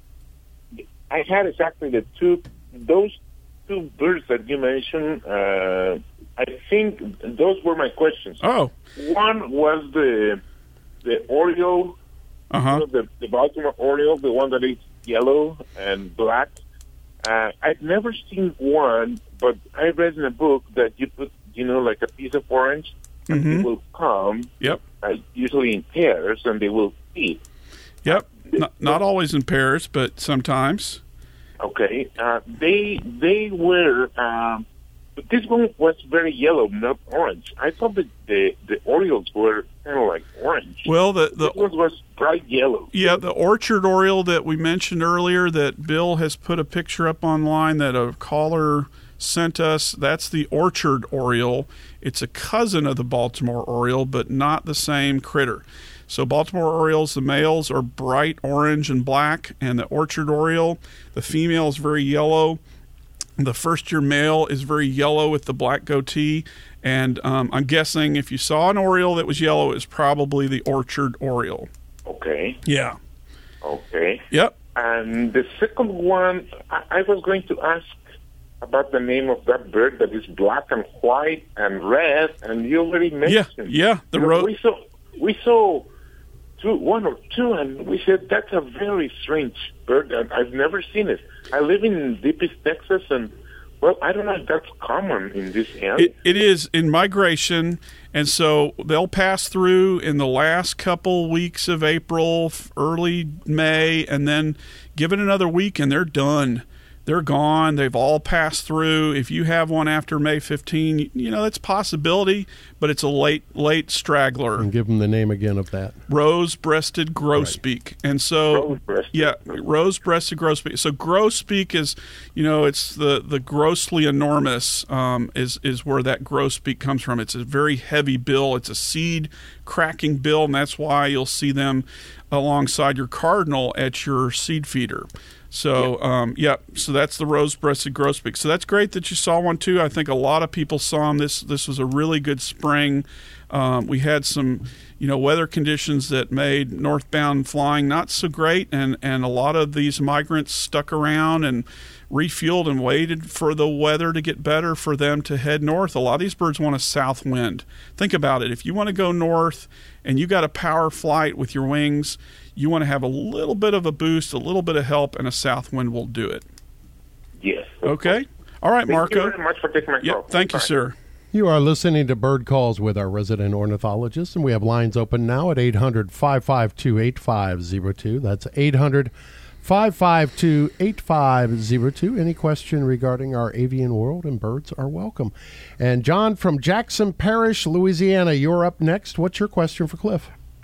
I had exactly the two, those two birds that you mentioned, uh, I think those were my questions. Oh. One was the the Oriole, Uh-huh. you know, the, the Baltimore Oriole, the one that is yellow and black. Uh, I've never seen one, but I read in a book that you put, you know, like a piece of orange, and Mhm. they will come, Yep. uh, usually in pairs, and they will feed. Yep. Not, not always in pairs, but sometimes. Okay, uh, they they were, um, but this one was very yellow, not orange. I thought that the the Orioles were kind of like orange. Well, the the This one was bright yellow. yeah, the orchard oriole that we mentioned earlier that Bill has put a picture up online that a caller sent us, that's the orchard oriole. It's a cousin of the Baltimore oriole, but not the same critter. So Baltimore orioles, the males are bright orange and black, and the orchard oriole, the female is very yellow. The first-year male is very yellow with the black goatee, and um, I'm guessing if you saw an oriole that was yellow, it was probably the orchard oriole. Okay, Yeah. okay. Yep. And the second one, I, I was going to ask about the name of that bird that is black and white and red, and you already Yeah. mentioned. Yeah. The You know, ro- we saw we saw two, one or two, and we said that's a very strange bird. And I've never seen it. I live in deepest Texas, and well, I don't know if that's common in this area. It, it is in migration, and so they'll pass through in the last couple weeks of April, f- early May, and then give it another week, and they're done. They're gone. They've all passed through. If you have one after May fifteenth, you know, that's a possibility, but it's a late, late straggler. And give them the name again of that. Rose-breasted grosbeak. And so, Rose-breasted. yeah, rose-breasted grosbeak. So grosbeak is, you know, it's the, the grossly enormous um, is, is where that grosbeak comes from. It's a very heavy bill. It's a seed-cracking bill, and that's why you'll see them alongside your cardinal at your seed feeder. So, yep. Um, yeah, so that's the rose-breasted grosbeak. So that's great that you saw one, too. I think a lot of people saw them. This this was a really good spring. Um, we had some, you know, weather conditions that made northbound flying not so great, and, and a lot of these migrants stuck around and refueled and waited for the weather to get better for them to head north. A lot of these birds want a south wind. Think about it. If you want to go north and you got a power flight with your wings, you want to have a little bit of a boost, a little bit of help, and a south wind will do it. Yes. Okay. All right, Thank Marco. you very much for taking my Yep. call. Thank you, Bye. sir. You are listening to Bird Calls with our resident ornithologist, and we have lines open now at eight hundred, five five two, eight five zero two. That's eight hundred, five five two, eight five zero two. Any question regarding our avian world and birds are welcome. And John from Jackson Parish, Louisiana, you're up next. What's your question for Cliff?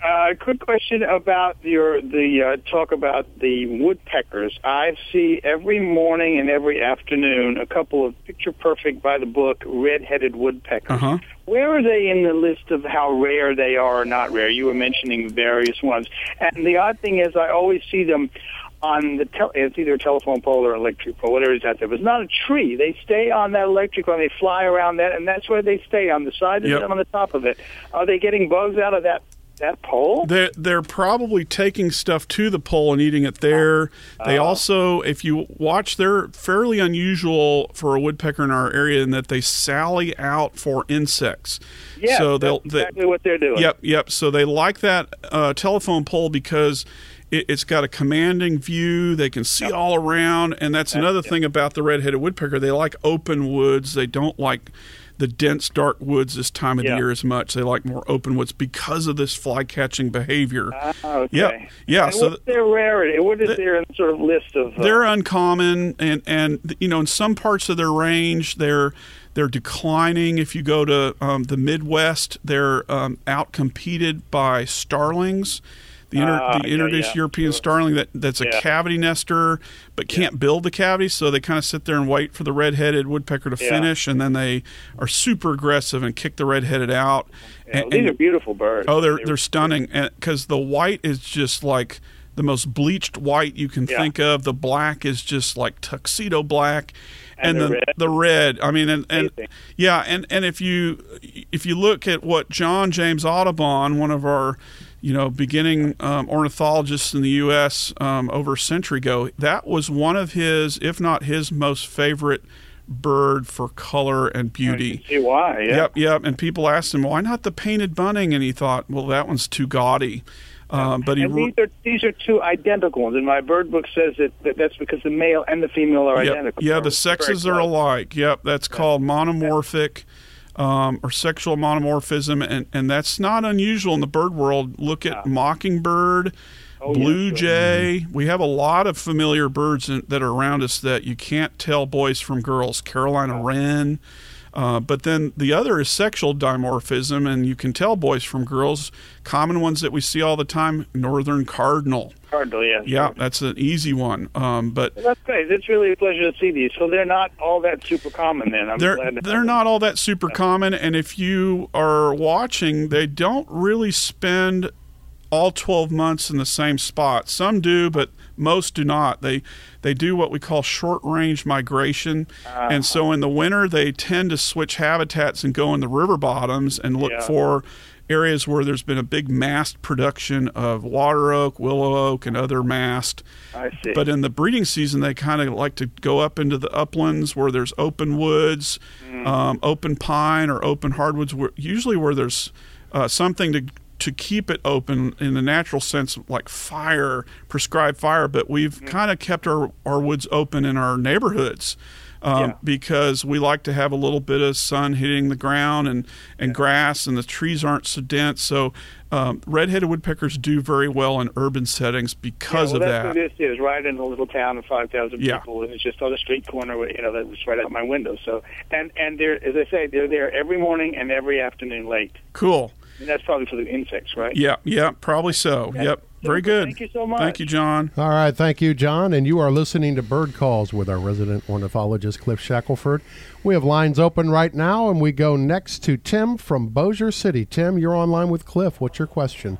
Uh, a quick question about your the uh, talk about the woodpeckers. I see every morning and every afternoon a couple of picture-perfect, by the book, red-headed woodpeckers. Uh-huh. Where are they in the list of how rare they are or not rare? You were mentioning various ones. And the odd thing is I always see them on the tel- it's either a telephone pole or electric pole, whatever is out there. But it's not a tree. They stay on that electric pole and they fly around that, and that's where they stay, on the side of Yep. it and on the top of it. Are they getting bugs out of that that pole? They're, they're probably taking stuff to the pole and eating it there. They Uh, also, if you watch, they're fairly unusual for a woodpecker in our area in that they sally out for insects. Yeah, so they'll, that's exactly what they're doing. Yep, yep. So they like that uh, telephone pole because it, it's got a commanding view. They can see all around, and that's another thing about the red-headed woodpecker. They like open woods. They don't like the dense, dark woods this time of Yeah. the year as much. They like more open woods because of this fly-catching behavior. Ah, okay. Yeah, yeah. And So what's their rarity? What is the- their sort of list of? Uh, they're uncommon, and and you know, in some parts of their range, they're they're declining. If you go to um, the Midwest, they're um, outcompeted by starlings. The, inter- Ah, the yeah, Introduced yeah, European sure. starling that, that's a Yeah. cavity nester but can't build the cavity, so they kind of sit there and wait for the red-headed woodpecker to Yeah. finish, and then they are super aggressive and kick the red-headed out. yeah, And- these and- are beautiful birds. Oh, they're they're stunning, because the white is just like the most bleached white you can Yeah. think of. The black is just like tuxedo black, And and, the the red. the red. I mean, and, and Amazing. yeah, and and if you if you look at what John James Audubon, one of our you know beginning um, ornithologists in the U S um, over a century ago, that was one of his, if not his, most favorite bird for color and beauty. I can see why? Yeah. Yep, yep. And people asked him, why not the painted bunting? And he thought, well, that one's too gaudy. Um, but he, And these are these are two identical ones. And my bird book says that, that that's because the male and the female are yep, identical. yeah, They're the sexes very are close. alike. Yep, that's called monomorphic um, or sexual monomorphism, and, and that's not unusual in the bird world. Look at mockingbird, Oh, blue yeah, sure. jay. We have a lot of familiar birds in, that are around us that you can't tell boys from girls. Carolina wren. Uh, but then the other is sexual dimorphism, and you can tell boys from girls. Common ones that we see all the time, northern cardinal. Cardinal, yeah. Yeah, that's an easy one. Um, but Well, that's great. It's really a pleasure to see these. So they're not all that super common then. I'm they're glad to they're not all that super common, and if you are watching, they don't really spend all twelve months in the same spot. Some do, but most do not. They they do what we call short range migration, Uh-huh. and so in the winter they tend to switch habitats and go in the river bottoms and look Yeah. for areas where there's been a big mast production of water oak, willow oak, and other mast. I see. But in the breeding season, they kind of like to go up into the uplands where there's open woods, Mm. um, open pine or open hardwoods, where, usually where there's uh, something to to keep it open in the natural sense, like fire, prescribed fire. But we've Mm. kind of kept our, our woods open in our neighborhoods. Um, Yeah. because we like to have a little bit of sun hitting the ground and, and grass, and the trees aren't so dense. So um, red-headed woodpeckers do very well in urban settings because yeah, well, of that's that. what this is, right in a little town of five thousand Yeah. people, and it's just on the street corner, where, you know, that's right out my window. So, and and they're, as I say, they're there every morning and every afternoon late. Cool. And that's probably for the insects, right? Yeah, yeah, probably so. Yep. Very good. Thank you so much. Thank you, John. All right, thank you, John. And you are listening to Bird Calls with our resident ornithologist, Cliff Shackelford. We have lines open right now, and we go next to Tim from Bossier City. Tim, you're online with Cliff. What's your question?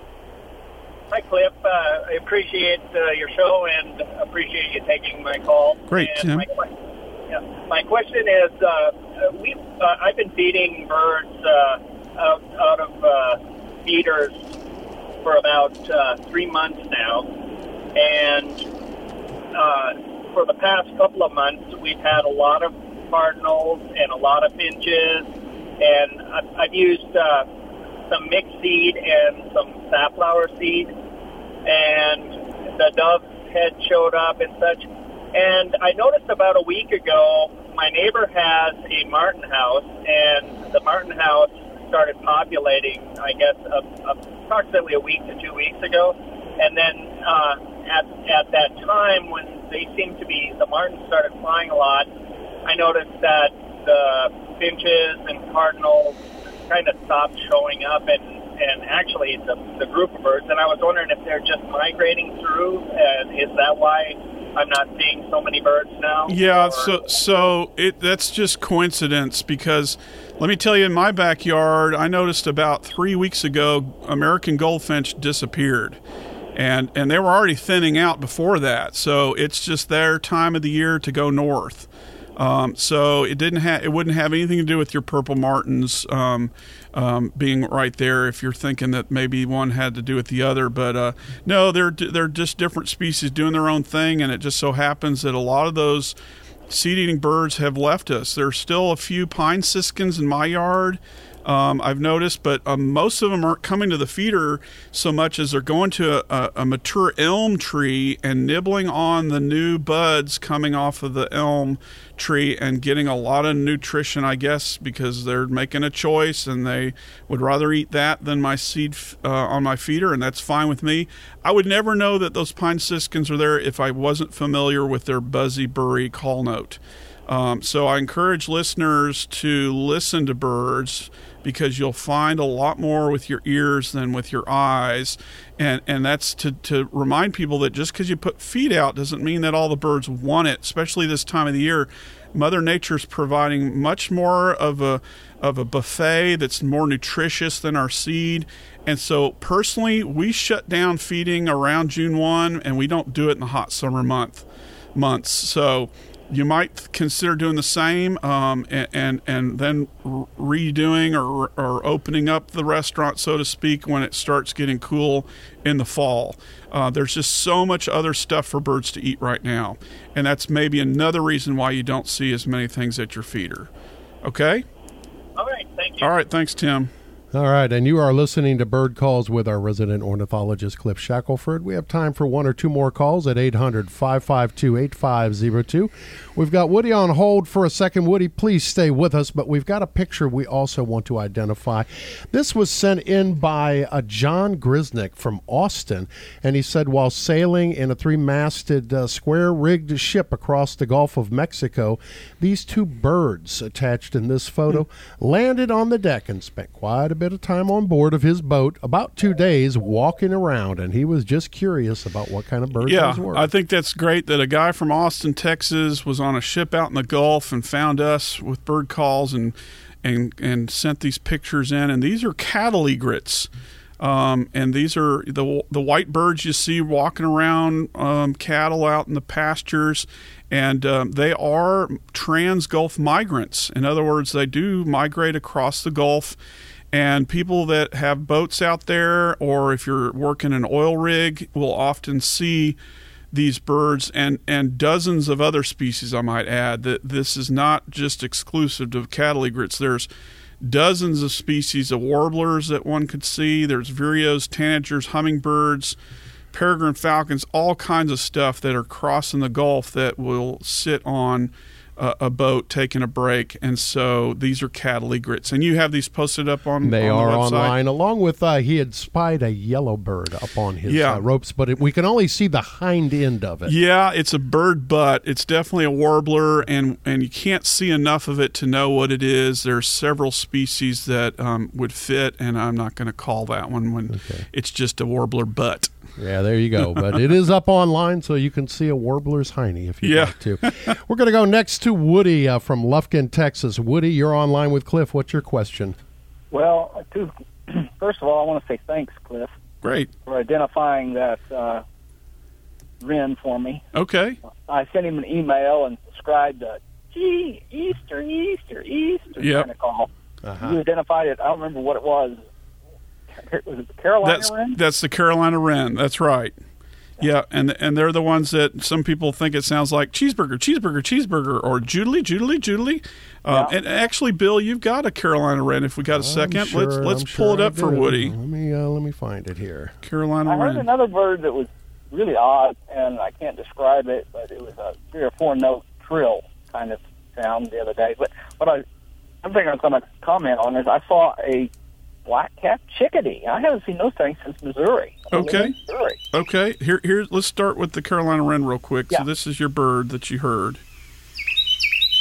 Hi, Cliff. Uh, I appreciate uh, your show and appreciate you taking my call. Great, and Tim. My, que- yeah, my question is, uh, we uh, I've been feeding birds uh, out, out of uh, feeders for about uh, three months now, and uh, for the past couple of months, we've had a lot of cardinals and a lot of finches, and I've, I've used uh, some mixed seed and some safflower seed, and the dove had showed up and such. And I noticed about a week ago, my neighbor has a martin house, and the martin house started populating, I guess, a, a, approximately a week to two weeks ago. And then uh, at, at that time, when they seemed to be, the martins started flying a lot, I noticed that the finches and cardinals kind of stopped showing up, and, and actually the, the group of birds, and I was wondering if they're just migrating through, and is that why I'm not seeing so many birds now? Yeah, or? so so it that's just coincidence, because let me tell you, in my backyard, I noticed about three weeks ago, American goldfinch disappeared. And and they were already thinning out before that, so it's just their time of the year to go north. Um, so it didn't have it wouldn't have anything to do with your purple martins um, um, being right there. If you're thinking that maybe one had to do with the other, but uh, no, they're they're just different species doing their own thing, and it just so happens that a lot of those seed-eating birds have left us. There's still a few pine siskins in my yard. Um, I've noticed, but um, most of them aren't coming to the feeder so much as they're going to a, a mature elm tree and nibbling on the new buds coming off of the elm tree and getting a lot of nutrition, I guess, because they're making a choice and they would rather eat that than my seed uh, on my feeder, and that's fine with me. I would never know that those pine siskins are there if I wasn't familiar with their buzzy, burry call note. Um, so I encourage listeners to listen to birds, because you'll find a lot more with your ears than with your eyes. And and that's to, to remind people that just because you put feed out doesn't mean that all the birds want it, especially this time of the year. Mother Nature's providing much more of a of a buffet that's more nutritious than our seed. And so personally, we shut down feeding around June first, and we don't do it in the hot summer month months. So you might consider doing the same, um, and, and and then redoing or or opening up the restaurant, so to speak, when it starts getting cool in the fall. Uh, there's just so much other stuff for birds to eat right now, and that's maybe another reason why you don't see as many things at your feeder. Okay? All right, thank you. All right, thanks, Tim. All right, and you are listening to Bird Calls with our resident ornithologist, Cliff Shackelford. We have time for one or two more calls at eight hundred, five five two, eight five zero two. We've got Woody on hold for a second. Woody, please stay with us, but we've got a picture we also want to identify. This was sent in by a John Grisnick from Austin, and he said while sailing in a three-masted uh, square-rigged ship across the Gulf of Mexico, these two birds attached in this photo landed on the deck and spent quite a bit of time on board of his boat, about two days walking around, and he was just curious about what kind of birds yeah, those were. I think that's great that a guy from Austin, Texas was on a ship out in the Gulf and found us with bird calls and and and sent these pictures in. And these are cattle egrets. Um, and these are the the white birds you see walking around um, cattle out in the pastures. And um, they are trans-Gulf migrants. In other words, they do migrate across the Gulf. And people that have boats out there, or if you're working an oil rig, will often see these birds and, and dozens of other species, I might add. That this is not just exclusive to cattle egrets. There's dozens of species of warblers that one could see. There's vireos, tanagers, hummingbirds, peregrine falcons, all kinds of stuff that are crossing the Gulf that will sit on a, a boat taking a break. And so these are cattle egrets. And you have these posted up on, they on are the website? Online, along with uh, he had spied a yellow bird up on his yeah. uh, ropes, but it, we can only see the hind end of it. Yeah, it's a bird butt. It's definitely a warbler, and, and you can't see enough of it to know what it is. There's several species that um, would fit, and I'm not going to call that one when okay. It's just a warbler butt. Yeah, there you go. But it is up online, so you can see a warbler's hiney if you yeah. want to. We're going to go next to Woody uh, from Lufkin, Texas. Woody, you're online with Cliff. What's your question? Well, to, first of all, I want to say thanks, Cliff. Great. For identifying that uh, wren for me. Okay. I sent him an email and subscribed to, gee, Easter, Easter, Easter yep. kind of call. Uh-huh. You identified it. I don't remember what it was. Was it the Carolina that's, wren? That's the Carolina wren. That's right. Yeah, and and they're the ones that some people think it sounds like cheeseburger, cheeseburger, cheeseburger, or joodly, joodly, joodly. Uh, yeah. And actually, Bill, you've got a Carolina wren. If we got a second, sure, let's let's I'm pull sure it up I for do. Woody. Let me uh, let me find it here. Carolina I wren. heard another bird that was really odd, and I can't describe it, but it was a three or four note trill kind of sound the other day. But what I I'm thinking I'm going to comment on is I saw a black-capped chickadee. I haven't seen those things since Missouri. Okay. Missouri. Okay. Here, here. Let's start with the Carolina wren real quick. Yeah. So this is your bird that you heard.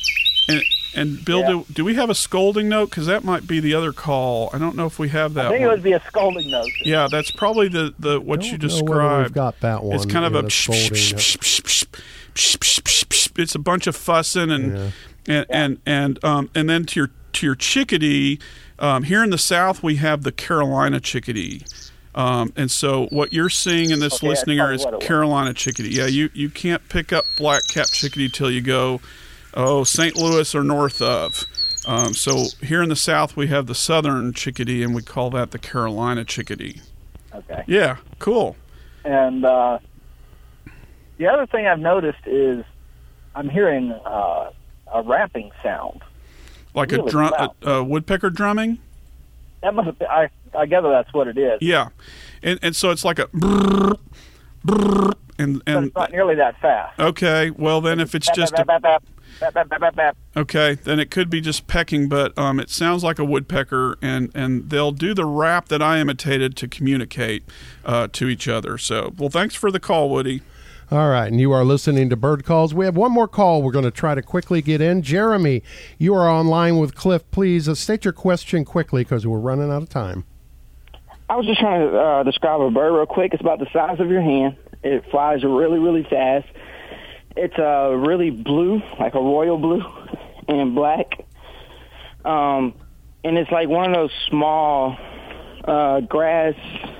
And, and Bill, Yeah. do, do we have a scolding note? Because that might be the other call. I don't know if we have that I think one. it would be a scolding note. Yeah, that's probably the, the what you Don't know whether described. we've got that one. It's kind of yeah, a the psh, psh, scolding psh, note. psh, psh, psh, psh, psh, psh, psh. It's a bunch of fussing and Yeah. and and and um and then to your to your chickadee. Um, here in the South, we have the Carolina chickadee. Um, and so what you're seeing in this Okay, that's listener probably is what it was. Carolina chickadee. Yeah, you, you can't pick up black-capped chickadee till you go, oh, Saint Louis or north of. Um, so here in the South, we have the southern chickadee, and we call that the Carolina chickadee. Okay. Yeah, cool. And uh, the other thing I've noticed is I'm hearing uh, a rapping sound. Like Really a, drum, loud. a, a woodpecker drumming? That must have been, I, I gather that's what it is. Yeah. And and so it's like a brrr, brrr, and, But and it's not nearly that fast. okay, well then if it's just a Bap, bap, bap, bap, bap, bap, bap, bap. Okay, then it could be just pecking, but um, it sounds like a woodpecker, and, and they'll do the rap that I imitated to communicate uh, to each other. So, well, thanks for the call, Woody. All right, and you are listening to Bird Calls. We have one more call we're going to try to quickly get in. Jeremy, you are online with Cliff. Please uh, state your question quickly because we're running out of time. I was just trying to uh, describe a bird real quick. It's about the size of your hand. It flies really, really fast. It's uh, really blue, like a royal blue, and black. Um, and it's like one of those small uh, grass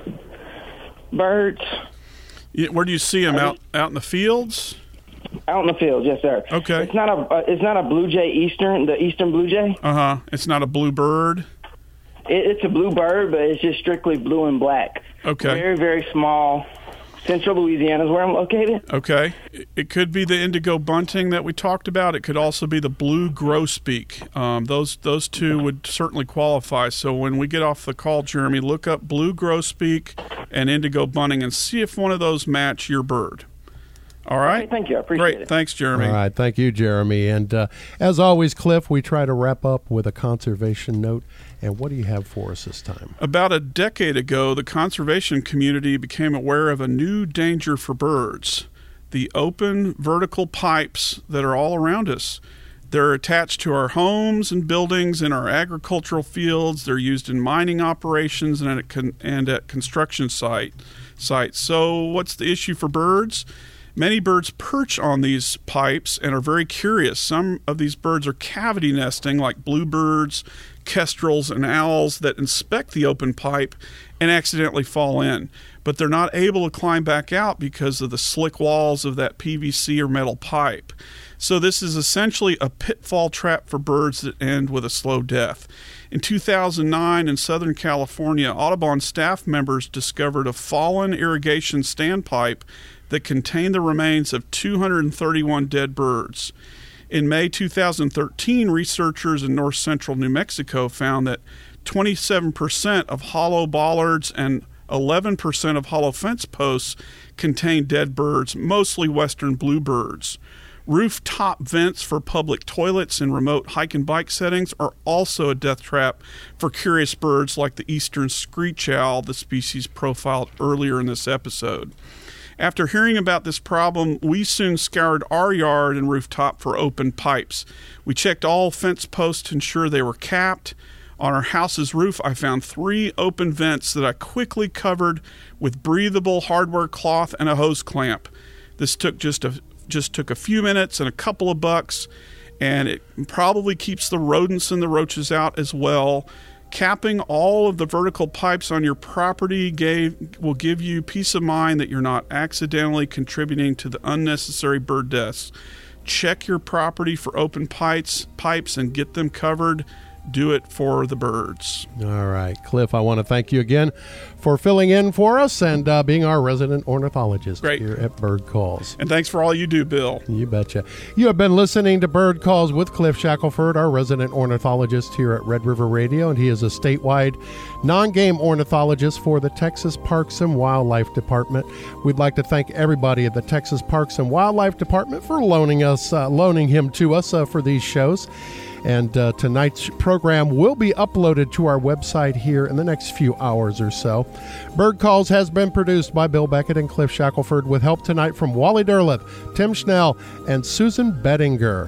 birds. Yeah, where do you see them? Out out in the fields? Out in the field, yes, sir. Okay. It's not a uh, it's not a blue jay eastern, the eastern blue jay. Uh huh. It's not a blue bird. It, it's a blue bird, but it's just strictly blue and black. Okay. Very, very small. Central Louisiana is where I'm located. Okay. It- It could be the indigo bunting that we talked about. It could also be the blue grosbeak. Um, those those two would certainly qualify. So when we get off the call, Jeremy, look up blue grosbeak and indigo bunting and see if one of those match your bird. All right? Okay, thank you. I appreciate Great. it. Thanks, Jeremy. All right, thank you, Jeremy. And uh, as always, Cliff, we try to wrap up with a conservation note. And what do you have for us this time? About a decade ago, the conservation community became aware of a new danger for birds: the open vertical pipes that are all around us. They're attached to our homes and buildings, in our agricultural fields. They're used in mining operations and at, con- and at construction site sites. So what's the issue for birds? Many birds perch on these pipes and are very curious. Some of these birds are cavity nesting, like bluebirds, kestrels, and owls that inspect the open pipe and accidentally fall in. But they're not able to climb back out because of the slick walls of that P V C or metal pipe. So this is essentially a pitfall trap for birds that end with a slow death. In two thousand nine, in Southern California, Audubon staff members discovered a fallen irrigation standpipe that contained the remains of two hundred thirty-one dead birds. In May two thousand thirteen, researchers in north central New Mexico found that twenty-seven percent of hollow bollards and eleven percent of hollow fence posts contained dead birds, mostly western bluebirds. Rooftop vents for public toilets in remote hike and bike settings are also a death trap for curious birds like the eastern screech owl, the species profiled earlier in this episode. After hearing about this problem, we soon scoured our yard and rooftop for open pipes. We checked all fence posts to ensure they were capped. On our house's roof, I found three open vents that I quickly covered with breathable hardware cloth and a hose clamp. This took just a just took a few minutes and a couple of bucks, and it probably keeps the rodents and the roaches out as well. Capping all of the vertical pipes on your property gave, will give you peace of mind that you're not accidentally contributing to the unnecessary bird deaths. Check your property for open pipes, pipes and get them covered. Do it for the birds. All right, Cliff, I want to thank you again for filling in for us and uh, being our resident ornithologist Great. here at Bird Calls. And thanks for all you do, Bill. You betcha. You have been listening to Bird Calls with Cliff Shackelford, our resident ornithologist here at Red River Radio, and he is a statewide non-game ornithologist for the Texas Parks and Wildlife Department. We'd like to thank everybody at the Texas Parks and Wildlife Department for loaning us, uh, loaning him to us uh, for these shows. And uh, tonight's program will be uploaded to our website here in the next few hours or so. Bird Calls has been produced by Bill Beckett and Cliff Shackelford with help tonight from Wally Derleth, Tim Schnell, and Susan Bettinger.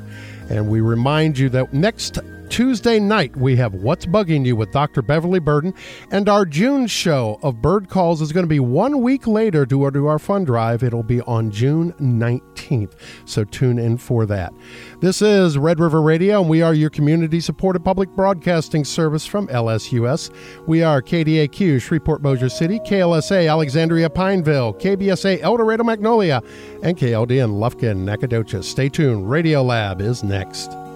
And we remind you that next Tuesday night, we have What's Bugging You with Doctor Beverly Burden, and our June show of Bird Calls is going to be one week later to our, to our fund drive. It'll be on June nineteenth, so tune in for that. This is Red River Radio, and we are your community-supported public broadcasting service from L S U S. We are K D A Q, Shreveport Bossier City, K L S A, Alexandria Pineville, K B S A, El Dorado Magnolia, and K L D N Lufkin, Nacogdoches. Stay tuned. Radio Lab is next.